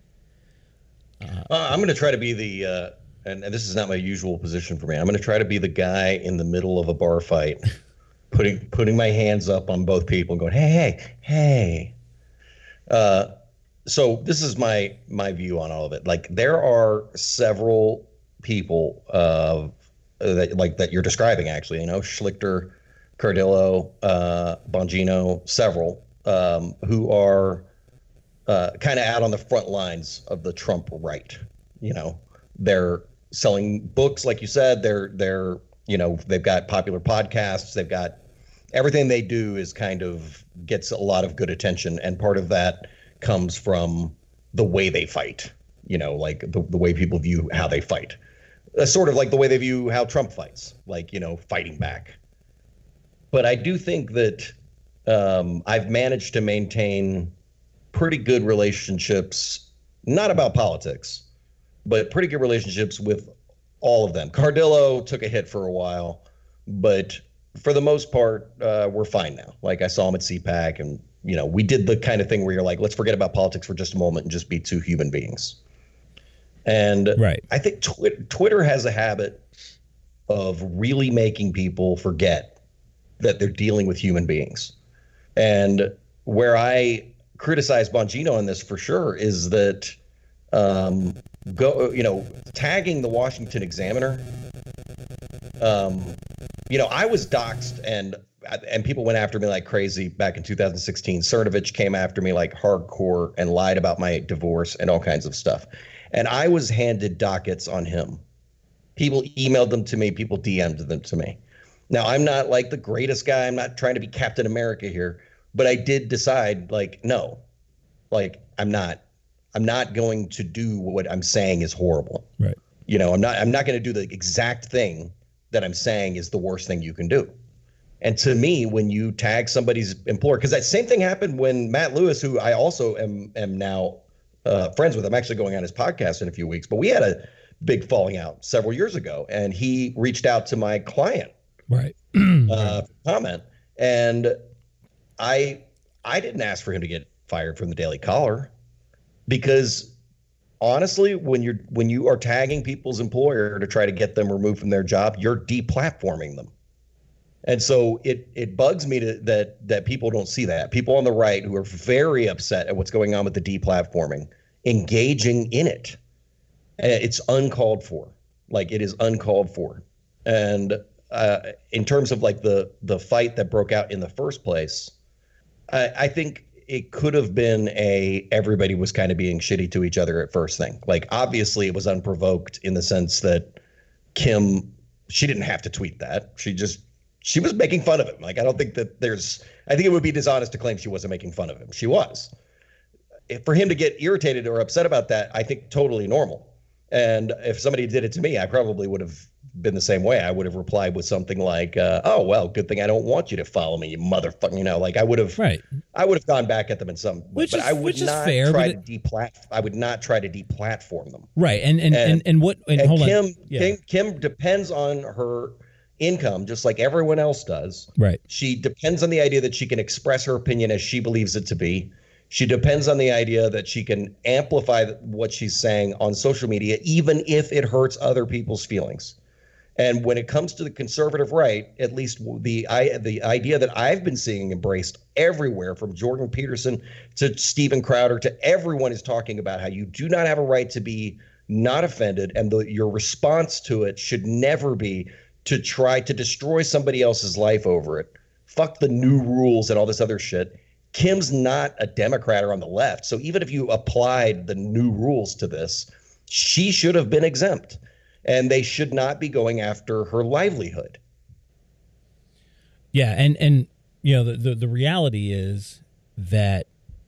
Uh, uh, I'm going to try to be the, uh, and, and this is not my usual position for me, I'm going to try to be the guy in the middle of a bar fight putting putting my hands up on both people and going, hey, hey, hey. Uh, so this is my my view on all of it. Like, there are several people uh, that like that you're describing, actually, you know, Schlichter, Cardillo, uh, Bongino, several um, who are uh, kind of out on the front lines of the Trump right. You know, they're selling books, like you said. They're they're you know, they've got popular podcasts. They've got everything they do is kind of gets a lot of good attention, and part of that comes from the way they fight. You know, like the, the way people view how they fight. Uh, sort of like the way they view how Trump fights, like, you know, fighting back. But I do think that um, I've managed to maintain pretty good relationships, not about politics, but pretty good relationships with all of them. Cardillo took a hit for a while, but for the most part, uh, we're fine now. Like, I saw him at C PAC, and, you know, we did the kind of thing where you're like, let's forget about politics for just a moment and just be two human beings. And right. I think twi- Twitter has a habit of really making people forget that they're dealing with human beings. And where I criticize Bongino on this for sure is that, um, go, you know, tagging the Washington Examiner. Um, you know, I was doxxed and and people went after me like crazy back in two thousand sixteen. Cernovich came after me like hardcore and lied about my divorce and all kinds of stuff. And I was handed dockets on him. People emailed them to me. People D M'd them to me. Now, I'm not like the greatest guy. I'm not trying to be Captain America here. But I did decide, like, no, like, I'm not. I'm not going to do what I'm saying is horrible. Right. You know, I'm not. I'm not going to do the exact thing that I'm saying is the worst thing you can do. And to me, when you tag somebody's employer, because that same thing happened when Matt Lewis, who I also am am now uh, friends with, I'm actually going on his podcast in a few weeks, but we had a big falling out several years ago, and he reached out to my client, right, uh, for comment, and I I didn't ask for him to get fired from the Daily Caller, because honestly, when you're when you are tagging people's employer to try to get them removed from their job, you're deplatforming them. And so it it bugs me to, that that people don't see that. People on the right who are very upset at what's going on with the deplatforming, engaging in it. It's uncalled for. Like, it is uncalled for. And uh, in terms of like the the fight that broke out in the first place, I, I think it could have been a everybody was kind of being shitty to each other at first thing. Like, obviously it was unprovoked in the sense that Kim, she didn't have to tweet that. She just She was making fun of him. Like, I don't think that there's I think it would be dishonest to claim she wasn't making fun of him. She was. If, for him to get irritated or upset about that, I think totally normal. And if somebody did it to me, I probably would have been the same way. I would have replied with something like, uh, oh, well, good thing I don't want you to follow me, you motherfucker. You know, like, I would have right. I would have gone back at them in some way. Which but is, I would which not is fair, try it, to deplat I would not try to deplatform them. Right. And and, and, and, and what and, and hold Kim, on. Yeah. Kim Kim depends on her income just like everyone else does. Right. She depends on the idea that she can express her opinion as she believes it to be. She depends on the idea that she can amplify what she's saying on social media, even if it hurts other people's feelings. And when it comes to the conservative right, at least the I, the idea that I've been seeing embraced everywhere, from Jordan Peterson to Steven Crowder to everyone, is talking about how you do not have a right to be not offended, and the, your response to it should never be to try to destroy somebody else's life over it. Fuck the new rules and all this other shit. Kim's not a Democrat or on the left. So even if you applied the new rules to this, she should have been exempt, and they should not be going after her livelihood. Yeah. And, and, you know, the, the, the reality is that,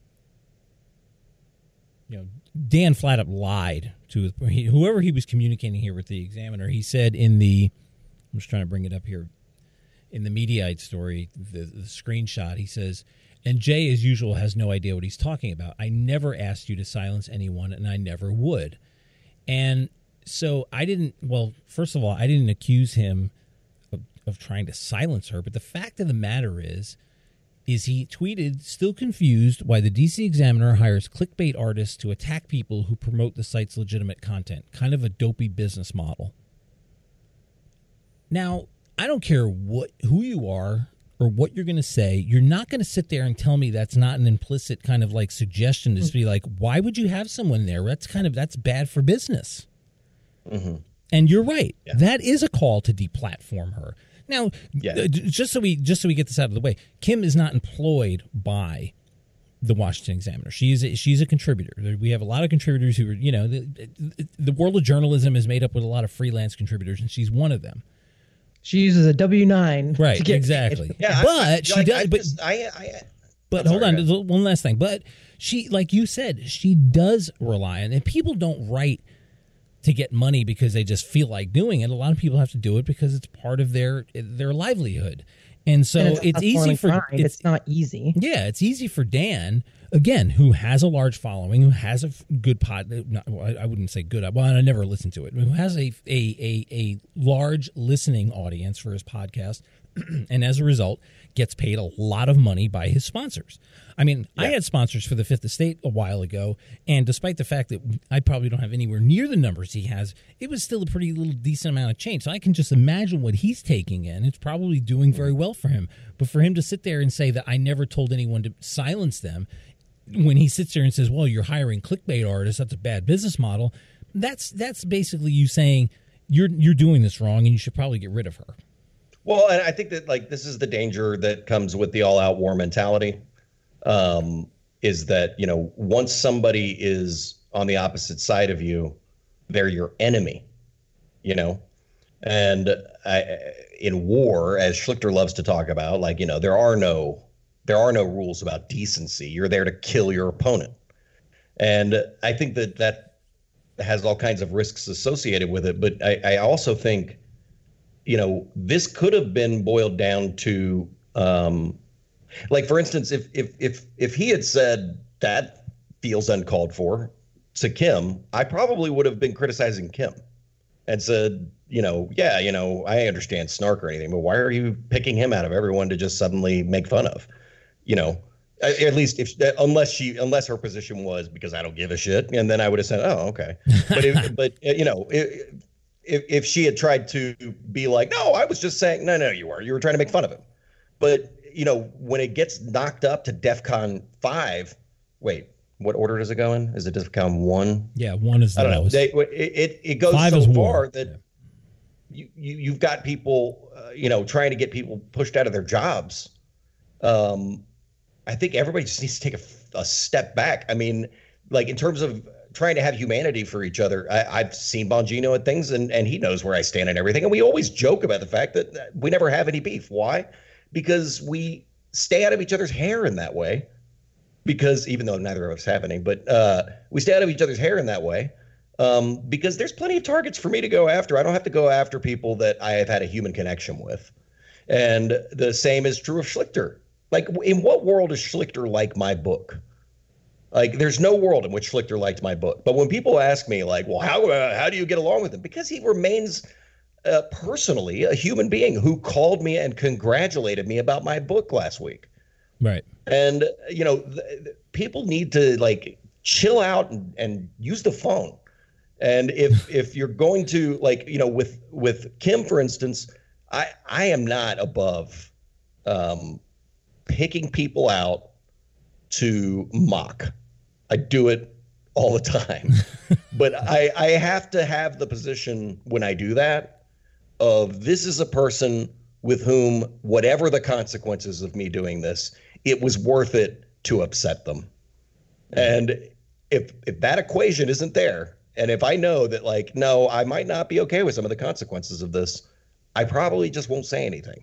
you know, Dan flat up lied to he, whoever he was communicating here with the Examiner. He said in the, I'm just trying to bring it up here, in the Mediaite story, the, the screenshot, he says, and Jay, as usual, has no idea what he's talking about. I never asked you to silence anyone, and I never would. And so I didn't, well, first of all, I didn't accuse him of, of trying to silence her. But the fact of the matter is, is he tweeted, still confused why the D C Examiner hires clickbait artists to attack people who promote the site's legitimate content. Kind of a dopey business model. Now, I don't care what who you are. or what you're going to say, you're not going to sit there and tell me that's not an implicit kind of like suggestion to mm-hmm. be like, why would you have someone there? That's kind of, that's bad for business. Mm-hmm. And you're right. Yeah. That is a call to deplatform her. Now, yeah. uh, just so we just so we get this out of the way, Kim is not employed by the Washington Examiner. She's a, she's a contributor. We have a lot of contributors who are, you know, the, the world of journalism is made up with a lot of freelance contributors, and she's one of them. She uses a W nine. Right, exactly. Yeah, but I, I, she like, does. I but just, I, I, but I'm hold sorry, on, there's one last thing. But she, like you said, she does rely on, and people don't write to get money because they just feel like doing it. A lot of people have to do it because it's part of their their livelihood. And so and it's, it's easy for it's, it's not easy. Yeah, it's easy for Dan, again, who has a large following, who has a good pod. Not, well, I wouldn't say good. Well, I never listened to it. Who has a a a, a large listening audience for his podcast, and as a result, gets paid a lot of money by his sponsors. I mean, yeah. I had sponsors for the Fifth Estate a while ago, and despite the fact that I probably don't have anywhere near the numbers he has, it was still a pretty little decent amount of change. So I can just imagine what he's taking in. It's probably doing very well for him. But for him to sit there and say that I never told anyone to silence them, when he sits there and says, well, you're hiring clickbait artists, that's a bad business model, that's that's basically you saying you're you're doing this wrong and you should probably get rid of her. Well, and I think that like this is the danger that comes with the all-out war mentality. Um, is that, you know, once somebody is on the opposite side of you, they're your enemy, you know, and I, in war, as Schlichter loves to talk about, like, you know, there are no there are no rules about decency. You're there to kill your opponent. And I think that that has all kinds of risks associated with it. But I, I also think, you know, this could have been boiled down to um, like, for instance, if if if if he had said that feels uncalled for to Kim, I probably would have been criticizing Kim and said, you know, yeah, you know, I understand snark or anything, but why are you picking him out of everyone to just suddenly make fun of? You know, at least if unless she unless her position was because I don't give a shit. And then I would have said, oh, OK. But if, but, you know, if, if she had tried to be like, no, I was just saying, no, no, you were you were trying to make fun of him. But, you know, when it gets knocked up to DEFCON five, wait, what order does it go in? Is it DEFCON one? Yeah, one is the I don't know. lowest. They, it, it, it goes Five so is far war. that Yeah. you, you, you've got people, uh, you know, trying to get people pushed out of their jobs. Um, I think everybody just needs to take a, a step back. I mean, like in terms of trying to have humanity for each other, I, I've seen Bongino at things and, and he knows where I stand and everything. And we always joke about the fact that we never have any beef. Why? Because we stay out of each other's hair in that way. Because even though neither of us have any, but uh, we stay out of each other's hair in that way. Um, because there's plenty of targets for me to go after. I don't have to go after people that I have had a human connection with. And the same is true of Schlichter. Like, in what world is Schlichter like my book? Like, there's no world in which Schlichter liked my book. But when people ask me, like, well, how uh, how do you get along with him? Because he remains uh, personally a human being who called me and congratulated me about my book last week. Right. And, you know, th- th- people need to, like, chill out and, and use the phone. And if if you're going to, like, you know, with with Kim, for instance, I, I am not above um, picking people out to mock. I do it all the time. But I, I have to have the position when I do that of this is a person with whom, whatever the consequences of me doing this, it was worth it to upset them. And if if that equation isn't there, and if I know that, like, no, I might not be okay with some of the consequences of this, I probably just won't say anything.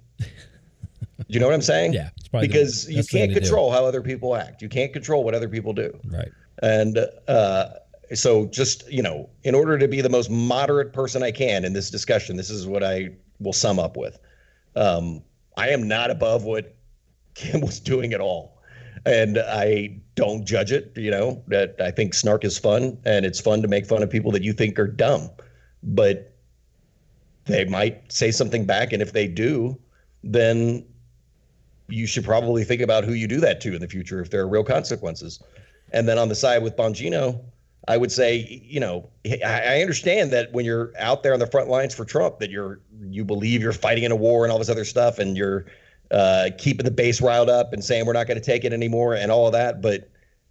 You know what I'm saying? Yeah. It's probably because the you best thing can't to control do. how other people act. You can't control what other people do. Right. And uh, so just, you know, in order to be the most moderate person I can in this discussion, this is what I will sum up with. Um, I am not above what Kim was doing at all. And I don't judge it, you know, that I think snark is fun and it's fun to make fun of people that you think are dumb, but they might say something back. And if they do, then you should probably think about who you do that to in the future if there are real consequences. And then on the side with Bongino, I would say, you know, I understand that when you're out there on the front lines for Trump, that you're you believe you're fighting in a war and all this other stuff, and you're uh, keeping the base riled up and saying we're not going to take it anymore and all of that. But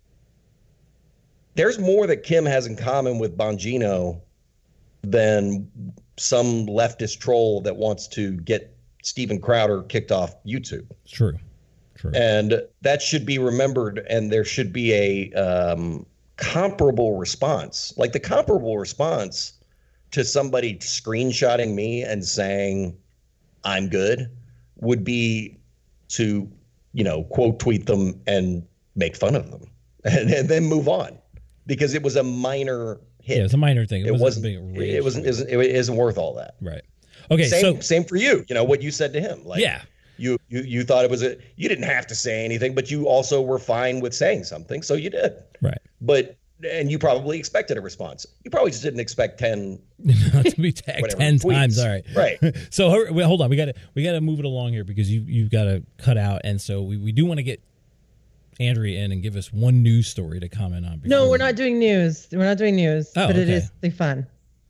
there's more that Kim has in common with Bongino than some leftist troll that wants to get Steven Crowder kicked off YouTube. True. True. And that should be remembered, and there should be a um, comparable response. Like the comparable response to somebody screenshotting me and saying I'm good would be to, you know, quote tweet them and make fun of them and, and then move on, because it was a minor hit. Yeah, it's a minor thing. It, it wasn't. wasn't Big it wasn't. Isn't, it isn't worth all that. Right. Okay. Same. So same for you. You know what you said to him. Like, yeah. You, you you thought it was a. You didn't have to say anything, but you also were fine with saying something, so you did. Right. But and you probably expected a response. You probably just didn't expect ten. Not to be tagged whatever, ten tweets. times. All right. Right. So hur- wait, hold on. We got to we got to move it along here because you you've got to cut out, and so we, we do want to get Andrea in and give us one news story to comment on. No, we're not doing news. We're not doing news, Oh, but it okay. is something fun.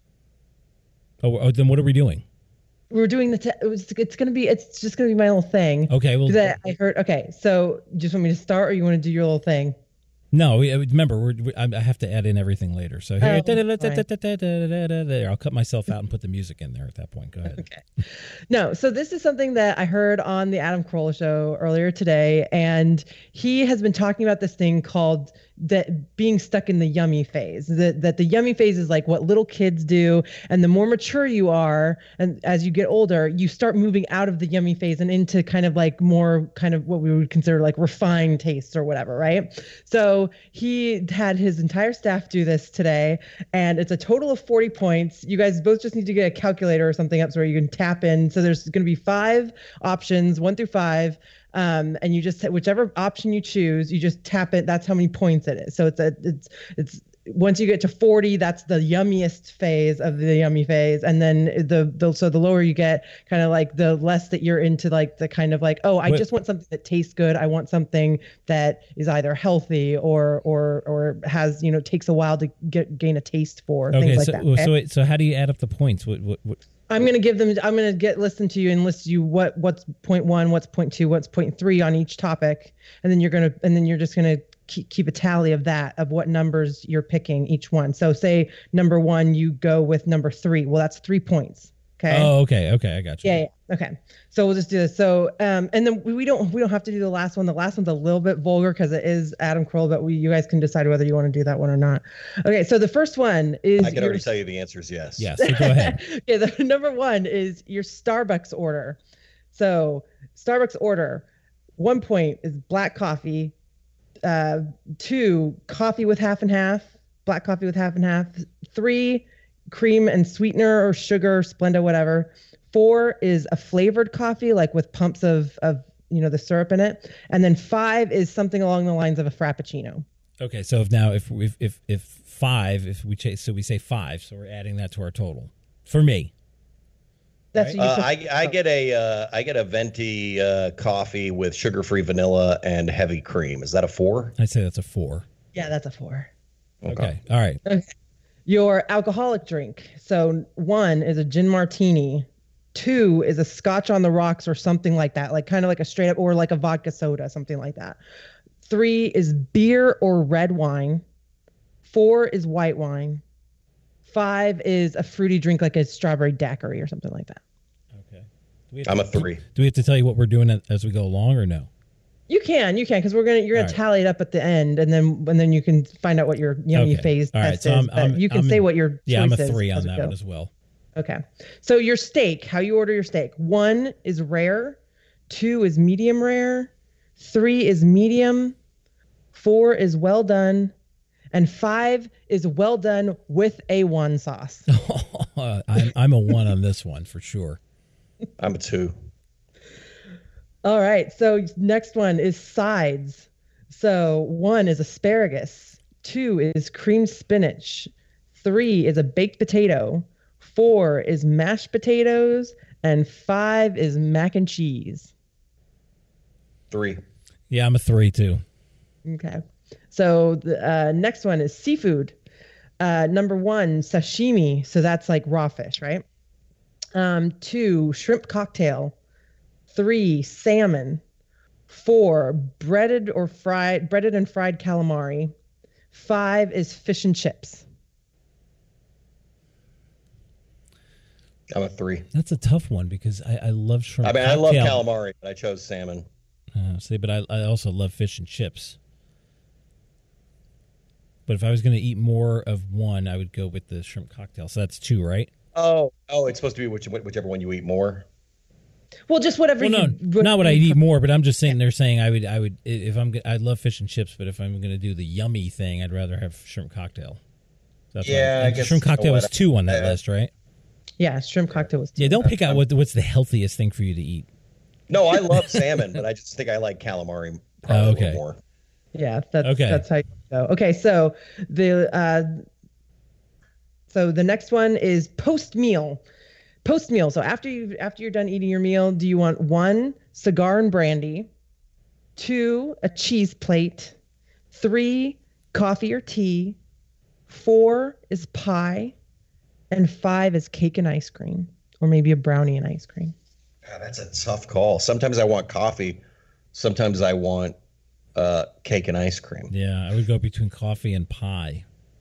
Oh, oh, then what are we doing? We're doing the. Te- it was, it's gonna be. It's just gonna be my little thing. Okay. Well, 'Cause I, I heard. Okay, so you just want me to start, or you want to do your little thing? no. We, remember, we're, we, I I have to add in everything later. So here, Oh, there. I'll cut myself out and put the music in there at that point. Go ahead. Okay. No, so this is something that I heard on the Adam Carolla show earlier today, and he has been talking about this thing called that being stuck in the yummy phase. That that the yummy phase is like what little kids do, and the more mature you are, and as you get older, you start moving out of the yummy phase and into kind of like more kind of what we would consider like refined tastes or whatever, right? So he had his entire staff do this today, and it's a total of forty points. You guys both just need to get a calculator or something up so you can tap in. So there's going to be five options, one through five. Um, and you just, whichever option you choose, you just tap it. That's how many points it is. So it's a, it's, it's, once you get to forty, that's the yummiest phase of the yummy phase. And then the, the so the lower you get, kind of like the less that you're into like the kind of like, oh, I But- just want something that tastes good. I want something that is either healthy or, or, or has, you know, takes a while to get, gain a taste for, Okay. things like So that. well, okay? so wait, so how do you add up the points? What what, what I'm going to give them, I'm going to get, listen to you and list you what, what's point one, what's point two, what's point three on each topic. And then you're going to, and then you're just going to keep, keep a tally of that, of what numbers you're picking each one. So say number one, you go with number three. Well, that's three points. Okay. Oh, okay. Okay. I got you. Yeah, yeah. Okay. So we'll just do this. So, um, and then we, we don't, we don't have to do the last one. The last one's a little bit vulgar because it is Adam Carolla, but we, you guys can decide whether you want to do that one or not. Okay. So the first one is, I can already your- tell you the answer is yes. Yes. So go ahead. yeah, the number one is your Starbucks order. So Starbucks order, one point is black coffee. Uh, two, coffee with half and half, black coffee with half and half. Three, cream and sweetener or sugar, Splenda, whatever. Four is a flavored coffee, like with pumps of, of you know, the syrup in it. And then five is something along the lines of a frappuccino. Okay. So if now if if if, if five, if we chase, so we say five, so we're adding that to our total. For me. That's Right. what you Uh, prefer. I I get a uh, I get a venti uh, coffee with sugar-free vanilla and heavy cream. Is that a four? I'd say that's a four. Yeah, that's a four. Okay. All right. Your alcoholic drink. So one is a gin martini. Two is a scotch on the rocks or something like that, like kind of like a straight up or like a vodka soda, something like that. Three is beer or red wine. Four is white wine. Five is a fruity drink like a strawberry daiquiri or something like that. Okay. Do we have I'm to- a three. Do we have to tell you what we're doing as we go along, or no? You can, you can, because we're gonna you're gonna All right. tally it up at the end, and then and then you can find out what your yummy Okay. phase All right, test so is. I'm- but I'm- you can I'm- say what your Yeah, I'm a choice is three as on we that go. one as well. Okay. So your steak, how you order your steak. One is rare, two is medium rare, three is medium, four is well done, and five is well done with A one sauce. I'm I'm a one on this one for sure. I'm a two. All right. So next one is sides. So one is asparagus, two is creamed spinach, three is a baked potato, four is mashed potatoes, and five is mac and cheese. Three. Yeah, I'm a three too. Okay. So the uh, next one is seafood. Uh, number one, sashimi. So that's like raw fish, right? Um, two, shrimp cocktail. Three, salmon. Four, breaded or fried, breaded and fried calamari. Five is fish and chips. I'm a three. That's a tough one because I, I love shrimp. I mean, cocktail. I love calamari, but I chose salmon. Uh, see, but I, I also love fish and chips. But if I was going to eat more of one, I would go with the shrimp cocktail. So that's two, right? Oh, oh, it's supposed to be which, whichever one you eat more. Well, just whatever. Well, you, no, not what I'd eat more, but I'm just saying they're saying I would, I would, if I'm, I love fish and chips, but if I'm going to do the yummy thing, I'd rather have shrimp cocktail. That's Yeah, I, I guess shrimp cocktail was what, two on that uh, list, right? Yeah, shrimp cocktail was. Two. Yeah, don't pick out what what's the healthiest thing for you to eat. No, I love salmon, but I just think I like calamari probably Oh, a okay. little more. Yeah, that's Okay. that's how you go. Okay, so the uh, so the next one is post meal. Post meal. So after you after you're done eating your meal, do you want one cigar and brandy, two a cheese plate, three coffee or tea, four is pie, and five is cake and ice cream, or maybe a brownie and ice cream? God, that's a tough call. Sometimes I want coffee. Sometimes I want uh, cake and ice cream. Yeah, I would go between coffee and pie.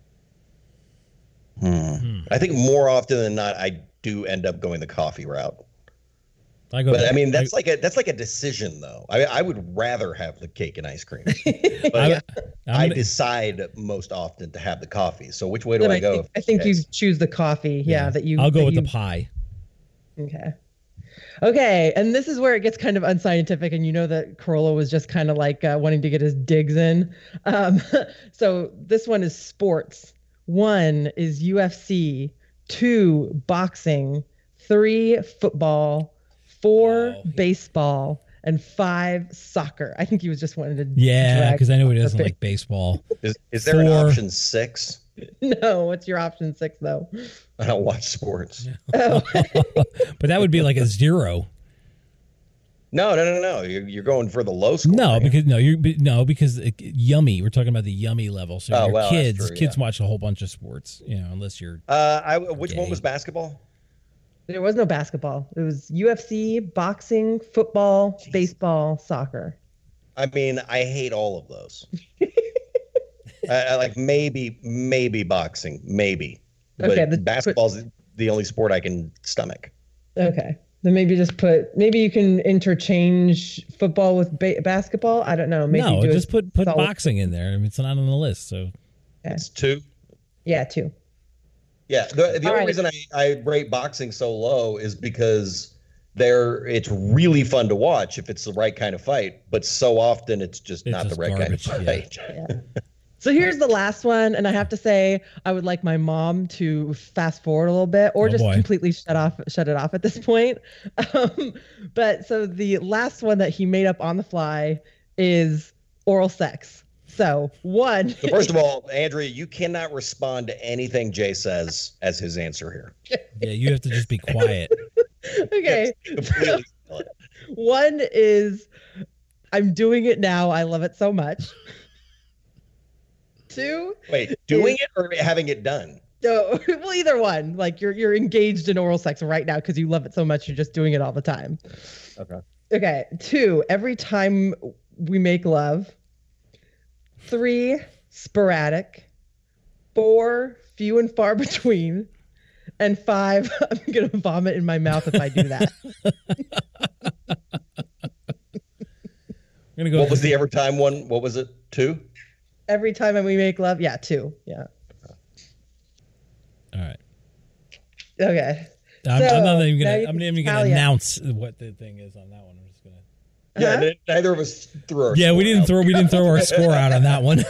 Hmm. I think more often than not, I do end up going the coffee route. I go. But I mean, that's like a that's like a decision, though. I I would rather have the cake and ice cream, but I, I, I'm gonna- decide most often to have the coffee. So which way do Then I I go? think, I think you choose the coffee. Yeah, that you. I'll go that with you, the pie. Okay. Okay, and this is where it gets kind of unscientific, and you know that Corolla was just kind of like uh, wanting to get his digs in. Um, so this one is sports. One is U F C. Two, boxing. Three, football. Four, Oh. baseball. And five, soccer. I think he was just wanting to. Yeah, drag because I know he doesn't the like baseball. Is, is there an Four. option six? No, what's your option six though? I don't watch sports. Oh. But that would be like a zero. No, no, no, no. You're, you're going for the low score. No, right? because no, you're but- no because uh, yummy. We're talking about the yummy level. So Oh, your well, that's kids, true, kids yeah. watch a whole bunch of sports. You know, unless you're uh, I, which Gay. one was basketball? There was no basketball. It was U F C, boxing, football, baseball, soccer. I mean, I hate all of those. I, I like maybe, maybe boxing, maybe. But Okay, the- basketball's the only sport I can stomach. Okay. Then maybe just put, maybe you can interchange football with ba- basketball. I don't know. Maybe no, do a just put put solid- boxing in there. I mean, it's not on the list. So It's two. Yeah, two. Yeah, the, the All only right. reason I, I rate boxing so low is because they're it's really fun to watch if it's the right kind of fight, but so often it's just It's not just the right garbage, kind of yeah. fight. Yeah. So here's the last one, and I have to say I would like my mom to fast forward a little bit, or Oh, just boy. completely shut off, shut it off at this point. Um, but so the last one that he made up on the fly is oral sex. So one. So first of all, Andrea, you cannot respond to anything Jay says as his answer here. yeah, you have to just be quiet. Okay. Completely silent. One is I'm doing it now. I love it so much. Two. Wait, doing it or having it done? So, well, either one. Like you're you're engaged in oral sex right now because you love it so much. You're just doing it all the time. Okay. Okay. Two. Every time we make love. Three. Sporadic. Four. Few and far between. And five. I'm gonna vomit in my mouth if I do that. I'm gonna go. What was the every time one? What was it? Two? Every time we make love. Yeah. Two. Yeah. All right. Okay. I'm, So, I'm not even now gonna. you I'm not can even gonna tally up. announce what the thing is on that one. I'm just gonna. Yeah, Huh? n- neither of us threw our Yeah, we score didn't out. throw we didn't throw our score out on that one.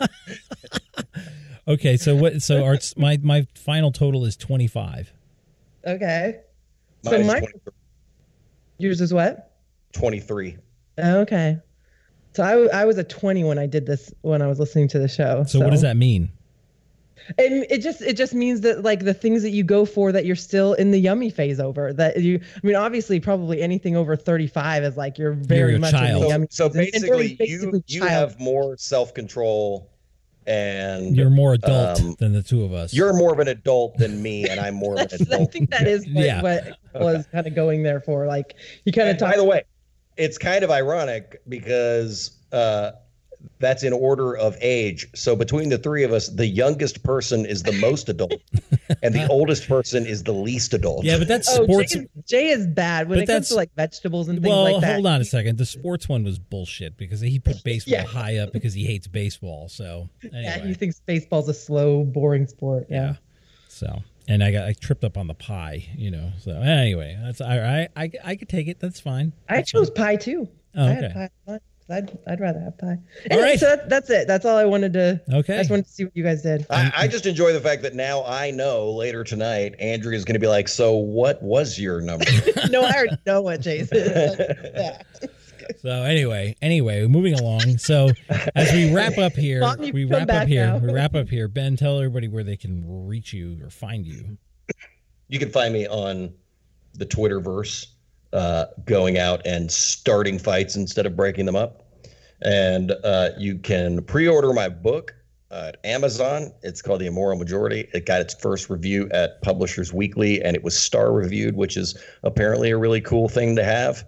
Okay, so what? So our my my final total is twenty-five. Okay. So Mine's my- twenty, Yours is what? twenty-three. Okay. So I, I was a twenty when I did this, when I was listening to the show. So, what does that mean? And it just it just means that like the things that you go for that you're still in the yummy phase over that you I mean obviously probably anything over thirty-five is like you're very You're a much in child. the So, yummy so phase. And very basically, you basically you child. have more self-control, and You're more adult um, than the two of us. you're more of an adult than me, and I'm more of an That's- I adult. think that is what, Yeah. what was kind of going there for. Like you kind of And by talk. the way, it's kind of ironic because uh, that's in order of age. So between the three of us, the youngest person is the most adult, and the oldest person is the least adult. Yeah, but that's Oh, sports. Jay is, Jay is bad when But it comes that's- to like vegetables and things Well, like that. hold on a second. The sports one was bullshit because he put baseball Yeah. high up because he hates baseball. So anyway, Yeah, he thinks baseball's a slow, boring sport. Yeah. yeah. So and I got I tripped up on the pie, you know. So anyway, that's I I I, I could take it. That's fine. I That's chose fine. pie too. Oh, I okay. had pie. Fine, 'cause I'd I'd rather have pie. All Anyway, right. so that, that's it. That's all I wanted to. Okay. I just wanted to see what you guys did. I, I just enjoy the fact that now I know later tonight, Andrea is going to be like, so what was your number? No, I already know what Jason. Yeah. So anyway, anyway, moving along. So as we wrap up here, Mom, you we can come wrap up back here. now. We wrap up here. Ben, tell everybody where they can reach you or find you. You can find me on the Twitterverse, uh, going out and starting fights instead of breaking them up. And uh, you can pre-order my book uh, at Amazon. It's called The Immoral Majority. It got its first review at Publishers Weekly, and it was star reviewed, which is apparently a really cool thing to have.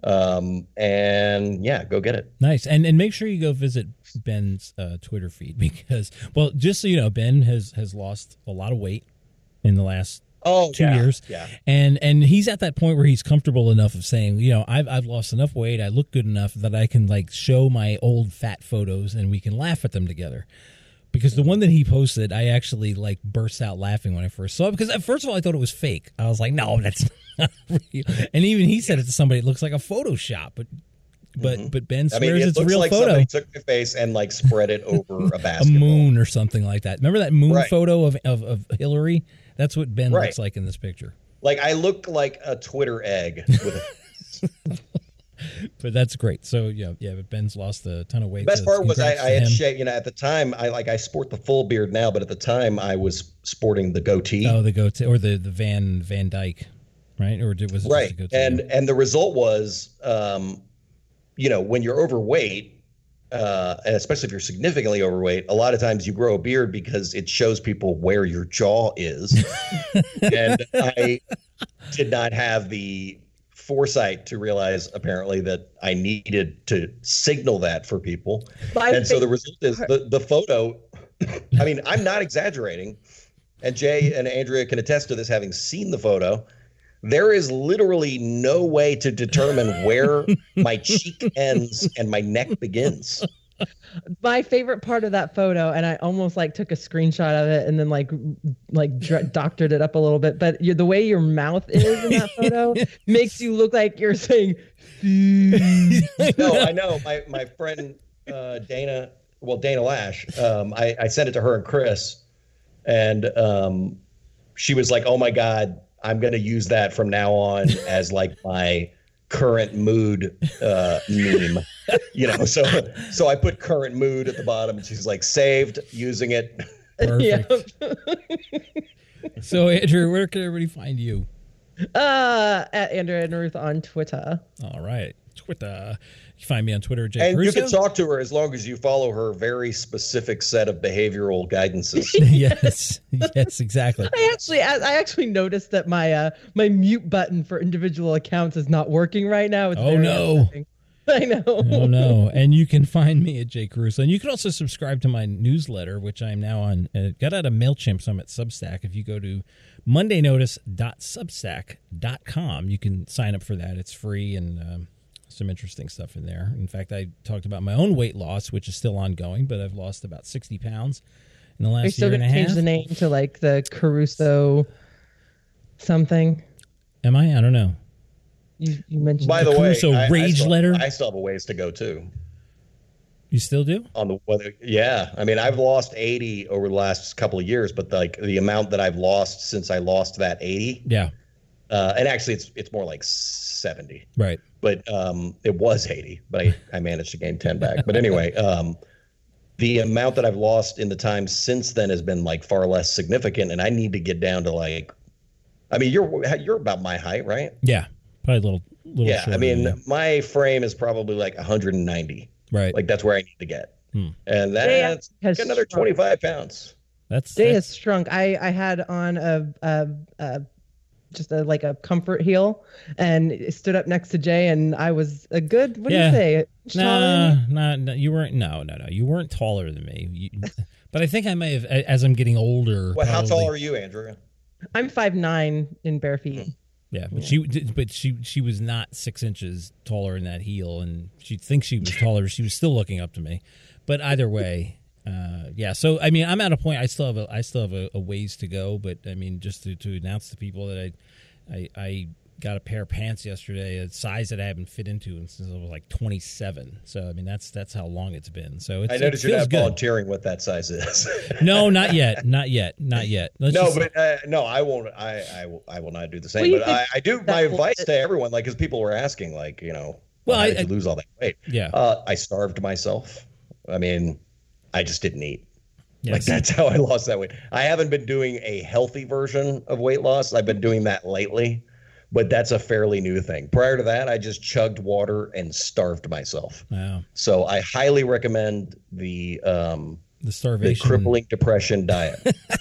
Um, and yeah, go get it. Nice. And and make sure you go visit Ben's uh, Twitter feed because, well, just so you know, Ben has has lost a lot of weight in the last Oh, two yeah, years. Yeah. And and he's at that point where he's comfortable enough of saying, you know, I've I've lost enough weight, I look good enough that I can like show my old fat photos and we can laugh at them together. Because the one that he posted, I actually like burst out laughing when I first saw it. Because at first of all, I thought it was fake. I was like, no, that's not real. And even he said it to somebody, it looks like a Photoshop. But but Mhm. but Ben I swears mean, it it's a looks real like photo. somebody took my face and like spread it over a A basketball. moon or something like that. Remember that moon Right. photo of, of of Hillary? That's what Ben Right. looks like in this picture. Like I look like a Twitter egg with a But that's great. So yeah, yeah. But Ben's lost a ton of weight. The best so part was I, congrats I to had him. shaved, you know, at the time I like I sport the full beard now, but at the time I was sporting the goatee. Oh, the goatee or the the Van Van Dyke, right? Or did, was it right. just a goatee? And and the result was um, you know, when you're overweight, uh, and especially if you're significantly overweight, a lot of times you grow a beard because it shows people where your jaw is. And I did not have the foresight to realize apparently that I needed to signal that for people. My And so the favorite result is the, the photo. I mean, I'm not exaggerating. And Jay and Andrea can attest to this, having seen the photo. There is literally no way to determine where my cheek ends and my neck begins. my favorite part of that photo, and I almost like took a screenshot of it and then like like dr- doctored it up a little bit. But you the way your mouth is in that photo makes you look like you're saying. No, I know. My my friend uh, Dana, well Dana Lash, um, I, I sent it to her and Chris, and um, she was like, "Oh my God, I'm going to use that from now on as like my current mood uh, meme." You know, so so I put current mood at the bottom, and she's like, "Saved, using it." Perfect. So Andrew, where can everybody find you? Uh, at Andrea and Ruth on Twitter. All right, Twitter. You can find me on Twitter, Jay And you Caruso. can talk to her as long as you follow her very specific set of behavioral guidances. Yes, yes, exactly. I actually, I, I actually noticed that my uh my mute button for individual accounts is not working right now. It's Oh, very no. upsetting. I know. Oh no! And you can find me at Jay Caruso, and you can also subscribe to my newsletter, which I'm now on. Uh, got out of Mailchimp, so I'm at Substack. If you go to monday notice dot substack dot com, you can sign up for that. It's free and um, some interesting stuff in there. In fact, I talked about my own weight loss, which is still ongoing, but I've lost about sixty pounds in the Are you last still year and gonna a change half. the name to like the Caruso something? Am I? I don't know. You you mentioned. By it. the way, Caruso I, I rage still, letter? I still have a ways to go too. You still do? On the whether, yeah. I mean, I've lost eighty over the last couple of years, but like the amount that I've lost since I lost that eighty, Yeah. uh, and actually it's it's more like seventy, Right. but um, it was eighty, but I, I managed to gain ten back. But anyway, um, the amount that I've lost in the time since then has been like far less significant, and I need to get down to like, I mean, you're you're about my height, right? Yeah. Probably a little. little Yeah, I shorter mean, than you. my frame is probably like one hundred ninety. Right. Like that's where I need to get, Hmm. and Jay that's has another shrunk. twenty-five pounds. That's, Jay that's has shrunk. I I had on a a, a just a, like a comfort heel, and stood up next to Jay, and I was a good. What Yeah. do you say? Nah, nah, nah, you weren't. No, no, no. You weren't taller than me. You, but I think I may have, as I'm getting older. Well, how probably, tall are you, Andrea? I'm five nine in bare feet. Yeah, but she, but she, she was not six inches taller in that heel, and she thinks she was taller. She was still looking up to me, but either way, uh, yeah. So I mean, I'm at a point. I still have a, I still have a, a ways to go, but I mean, just to, to announce to people that I, I, I got a pair of pants yesterday, a size that I haven't fit into since I was like twenty-seven. So I mean, that's that's how long it's been. So it's, I noticed it you're not good. volunteering what that size is. No, not yet, not yet, not yet. Let's no, just, but uh, no, I won't. I, I will. I will not do the same. Well, you but could- I, I do. My that's advice what- to everyone, like, because people were asking, like, you know, Well, how I- did you I- lose all that weight? Yeah. Uh, I starved myself. I mean, I just didn't eat. yeah, Like see, that's how I lost that weight. I haven't been doing a healthy version of weight loss. I've been doing that lately, but that's a fairly new thing. Prior to that, I just chugged water and starved myself. wow, So I highly recommend the um, the the starvation. crippling depression diet.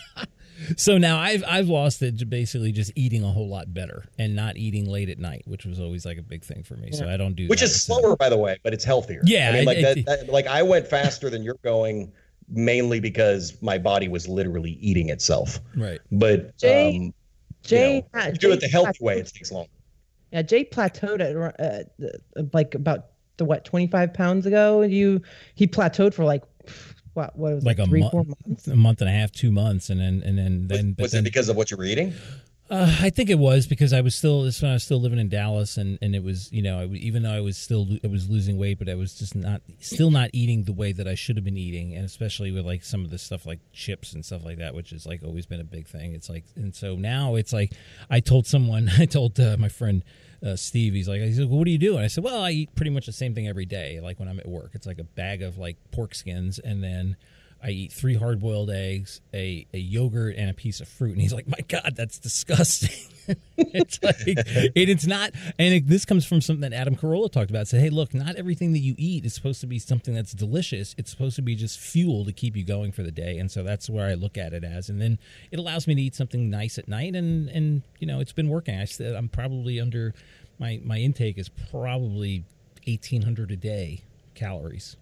So now I've I've lost it to basically just eating a whole lot better and not eating late at night, which was always like a big thing for me. So I don't do Which that. is So- slower, by the way, but it's healthier. Yeah, I mean, like I- that, I- that. Like I went faster than you're going, mainly because my body was literally eating itself. Right. But Jay- um, Jay, you know, uh, you do it the Jay healthy plateaued- way. It takes longer. Yeah, Jay plateaued at uh, uh, like about the what twenty-five pounds ago. You he plateaued for like what what was Like it, a three month, four months. a month and a half, two months, and then and then then. but Was then, it because of what you were eating? Uh, I think it was because I was still this when I was still living in Dallas, and, and it was you know I, w- even though I was still lo- I was losing weight, but I was just not still not eating the way that I should have been eating, and especially with like some of the stuff like chips and stuff like that, which has like always been a big thing. It's like and so now it's like I told someone I told uh, my friend uh, Steve, he's like, he's like, well, what do you do? And I said, well, I eat pretty much the same thing every day. Like when I'm at work, it's like a bag of like pork skins, and then I eat three hard-boiled eggs, a, a yogurt, and a piece of fruit. And he's like, my God, that's disgusting. It's like, it, it's not, and it, this comes from something that Adam Carolla talked about. Said, hey, look, not everything that you eat is supposed to be something that's delicious. It's supposed to be just fuel to keep you going for the day. And so that's where I look at it as. And then it allows me to eat something nice at night. And, and you know, it's been working. I said I'm probably under, my, my intake is probably eighteen hundred a day calories.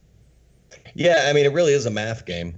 Yeah, I mean, it really is a math game.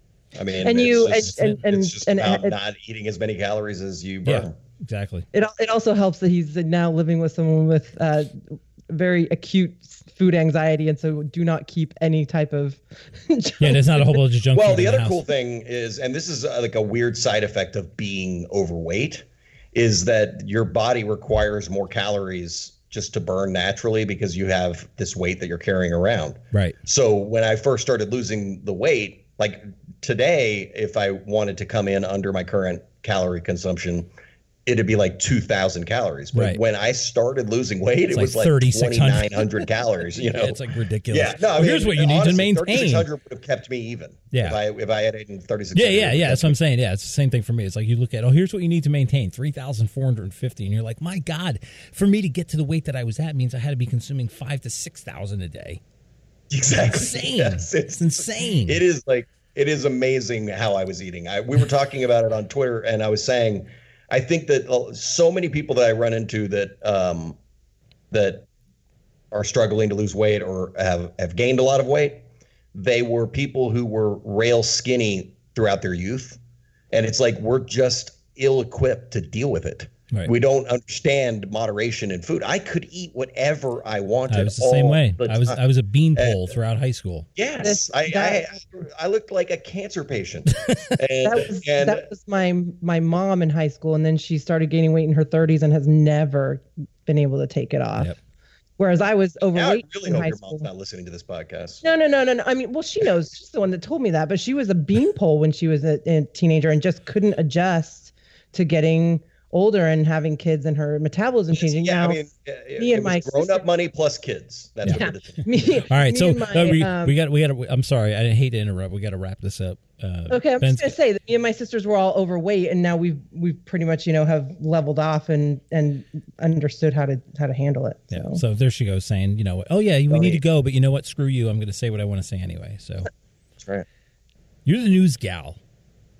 I mean, And it's you- just, and- and- it's just and- about and- not eating as many calories as you burn. Yeah, exactly. It al- it also helps that he's now living with someone with uh, very acute food anxiety, and so do not keep any type of. Yeah, there's not a whole bunch of junk Well, food the in other house. cool thing is, and this is uh, like a weird side effect of being overweight, is that your body requires more calories just to burn naturally because you have this weight that you're carrying around. Right. So when I first started losing the weight, like today, if I wanted to come in under my current calorie consumption, it'd be like two thousand calories. But Right. when I started losing weight, It's it was like like thirty-six hundred. twenty-nine hundred calories, you know? Yeah, it's like ridiculous. Yeah, no, I Well, mean, here's what you need to maintain. thirty-six hundred would have kept me even. Yeah. If I if I had eaten thirty-six Yeah, hundred. yeah, yeah. That's what I'm saying. Yeah, it's the same thing for me. It's like you look at, oh, here's what you need to maintain three thousand four hundred fifty. And you're like, my God, for me to get to the weight that I was at means I had to be consuming five to six thousand a day. Exactly. Insane. Yes, It's insane. It is like, it is amazing how I was eating. I, we were talking about it on Twitter, and I was saying, I think that uh, so many people that I run into that um, that are struggling to lose weight or have, have gained a lot of weight, they were people who were rail skinny throughout their youth. And it's like, we're just ill-equipped to deal with it. Right. We don't understand moderation in food. I could eat whatever I wanted. I was the all same way. the I was time. I was a beanpole throughout high school. Yes, This- I, that- I I looked like a cancer patient. And, That was and that was my my mom in high school, and then she started gaining weight in her thirties and has never been able to take it off. Yep. Whereas I was now I overweight really in hope high your school. mom's not listening to this podcast. No, no, no, no, no. I mean, well, she knows. She's the one that told me that, but she was a beanpole when she was a, a teenager and just couldn't adjust to getting older and having kids and her metabolism changing. Yeah, now, I mean, it, me it and was my grown sister- up money plus kids. That's yeah, what it is. me, All right, me so and my, uh, we, um, we got we got. I'm sorry, I hate to interrupt. We got to wrap this up. Uh, Okay, I'm Ben's- just gonna say that me and my sisters were all overweight, and now we've we've pretty much you know have leveled off and and understood how to how to handle it. So. Yeah. So there she goes saying, you know, oh yeah, we need to go, but you know what? Screw you. I'm going to say what I want to say anyway. So That's right. you're the news gal.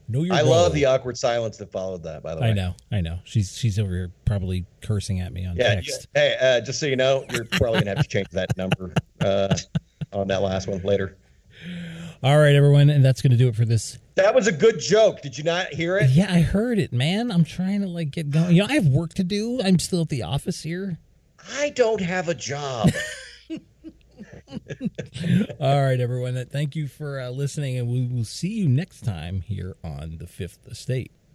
Know your I role. love the awkward silence that followed that, by the way. I know, I know. She's she's over here probably cursing at me on Yeah. text. yeah. Hey, uh, just so you know, you're probably gonna have to change that number uh, on that last one later. All right, everyone, and that's going to do it for this. That was a good joke. Did you not hear it? Yeah, I heard it, man. I'm trying to like get going. You know, I have work to do. I'm still at the office here. I don't have a job. All right, everyone. Thank you for uh, listening, and we will see you next time here on The Fifth Estate.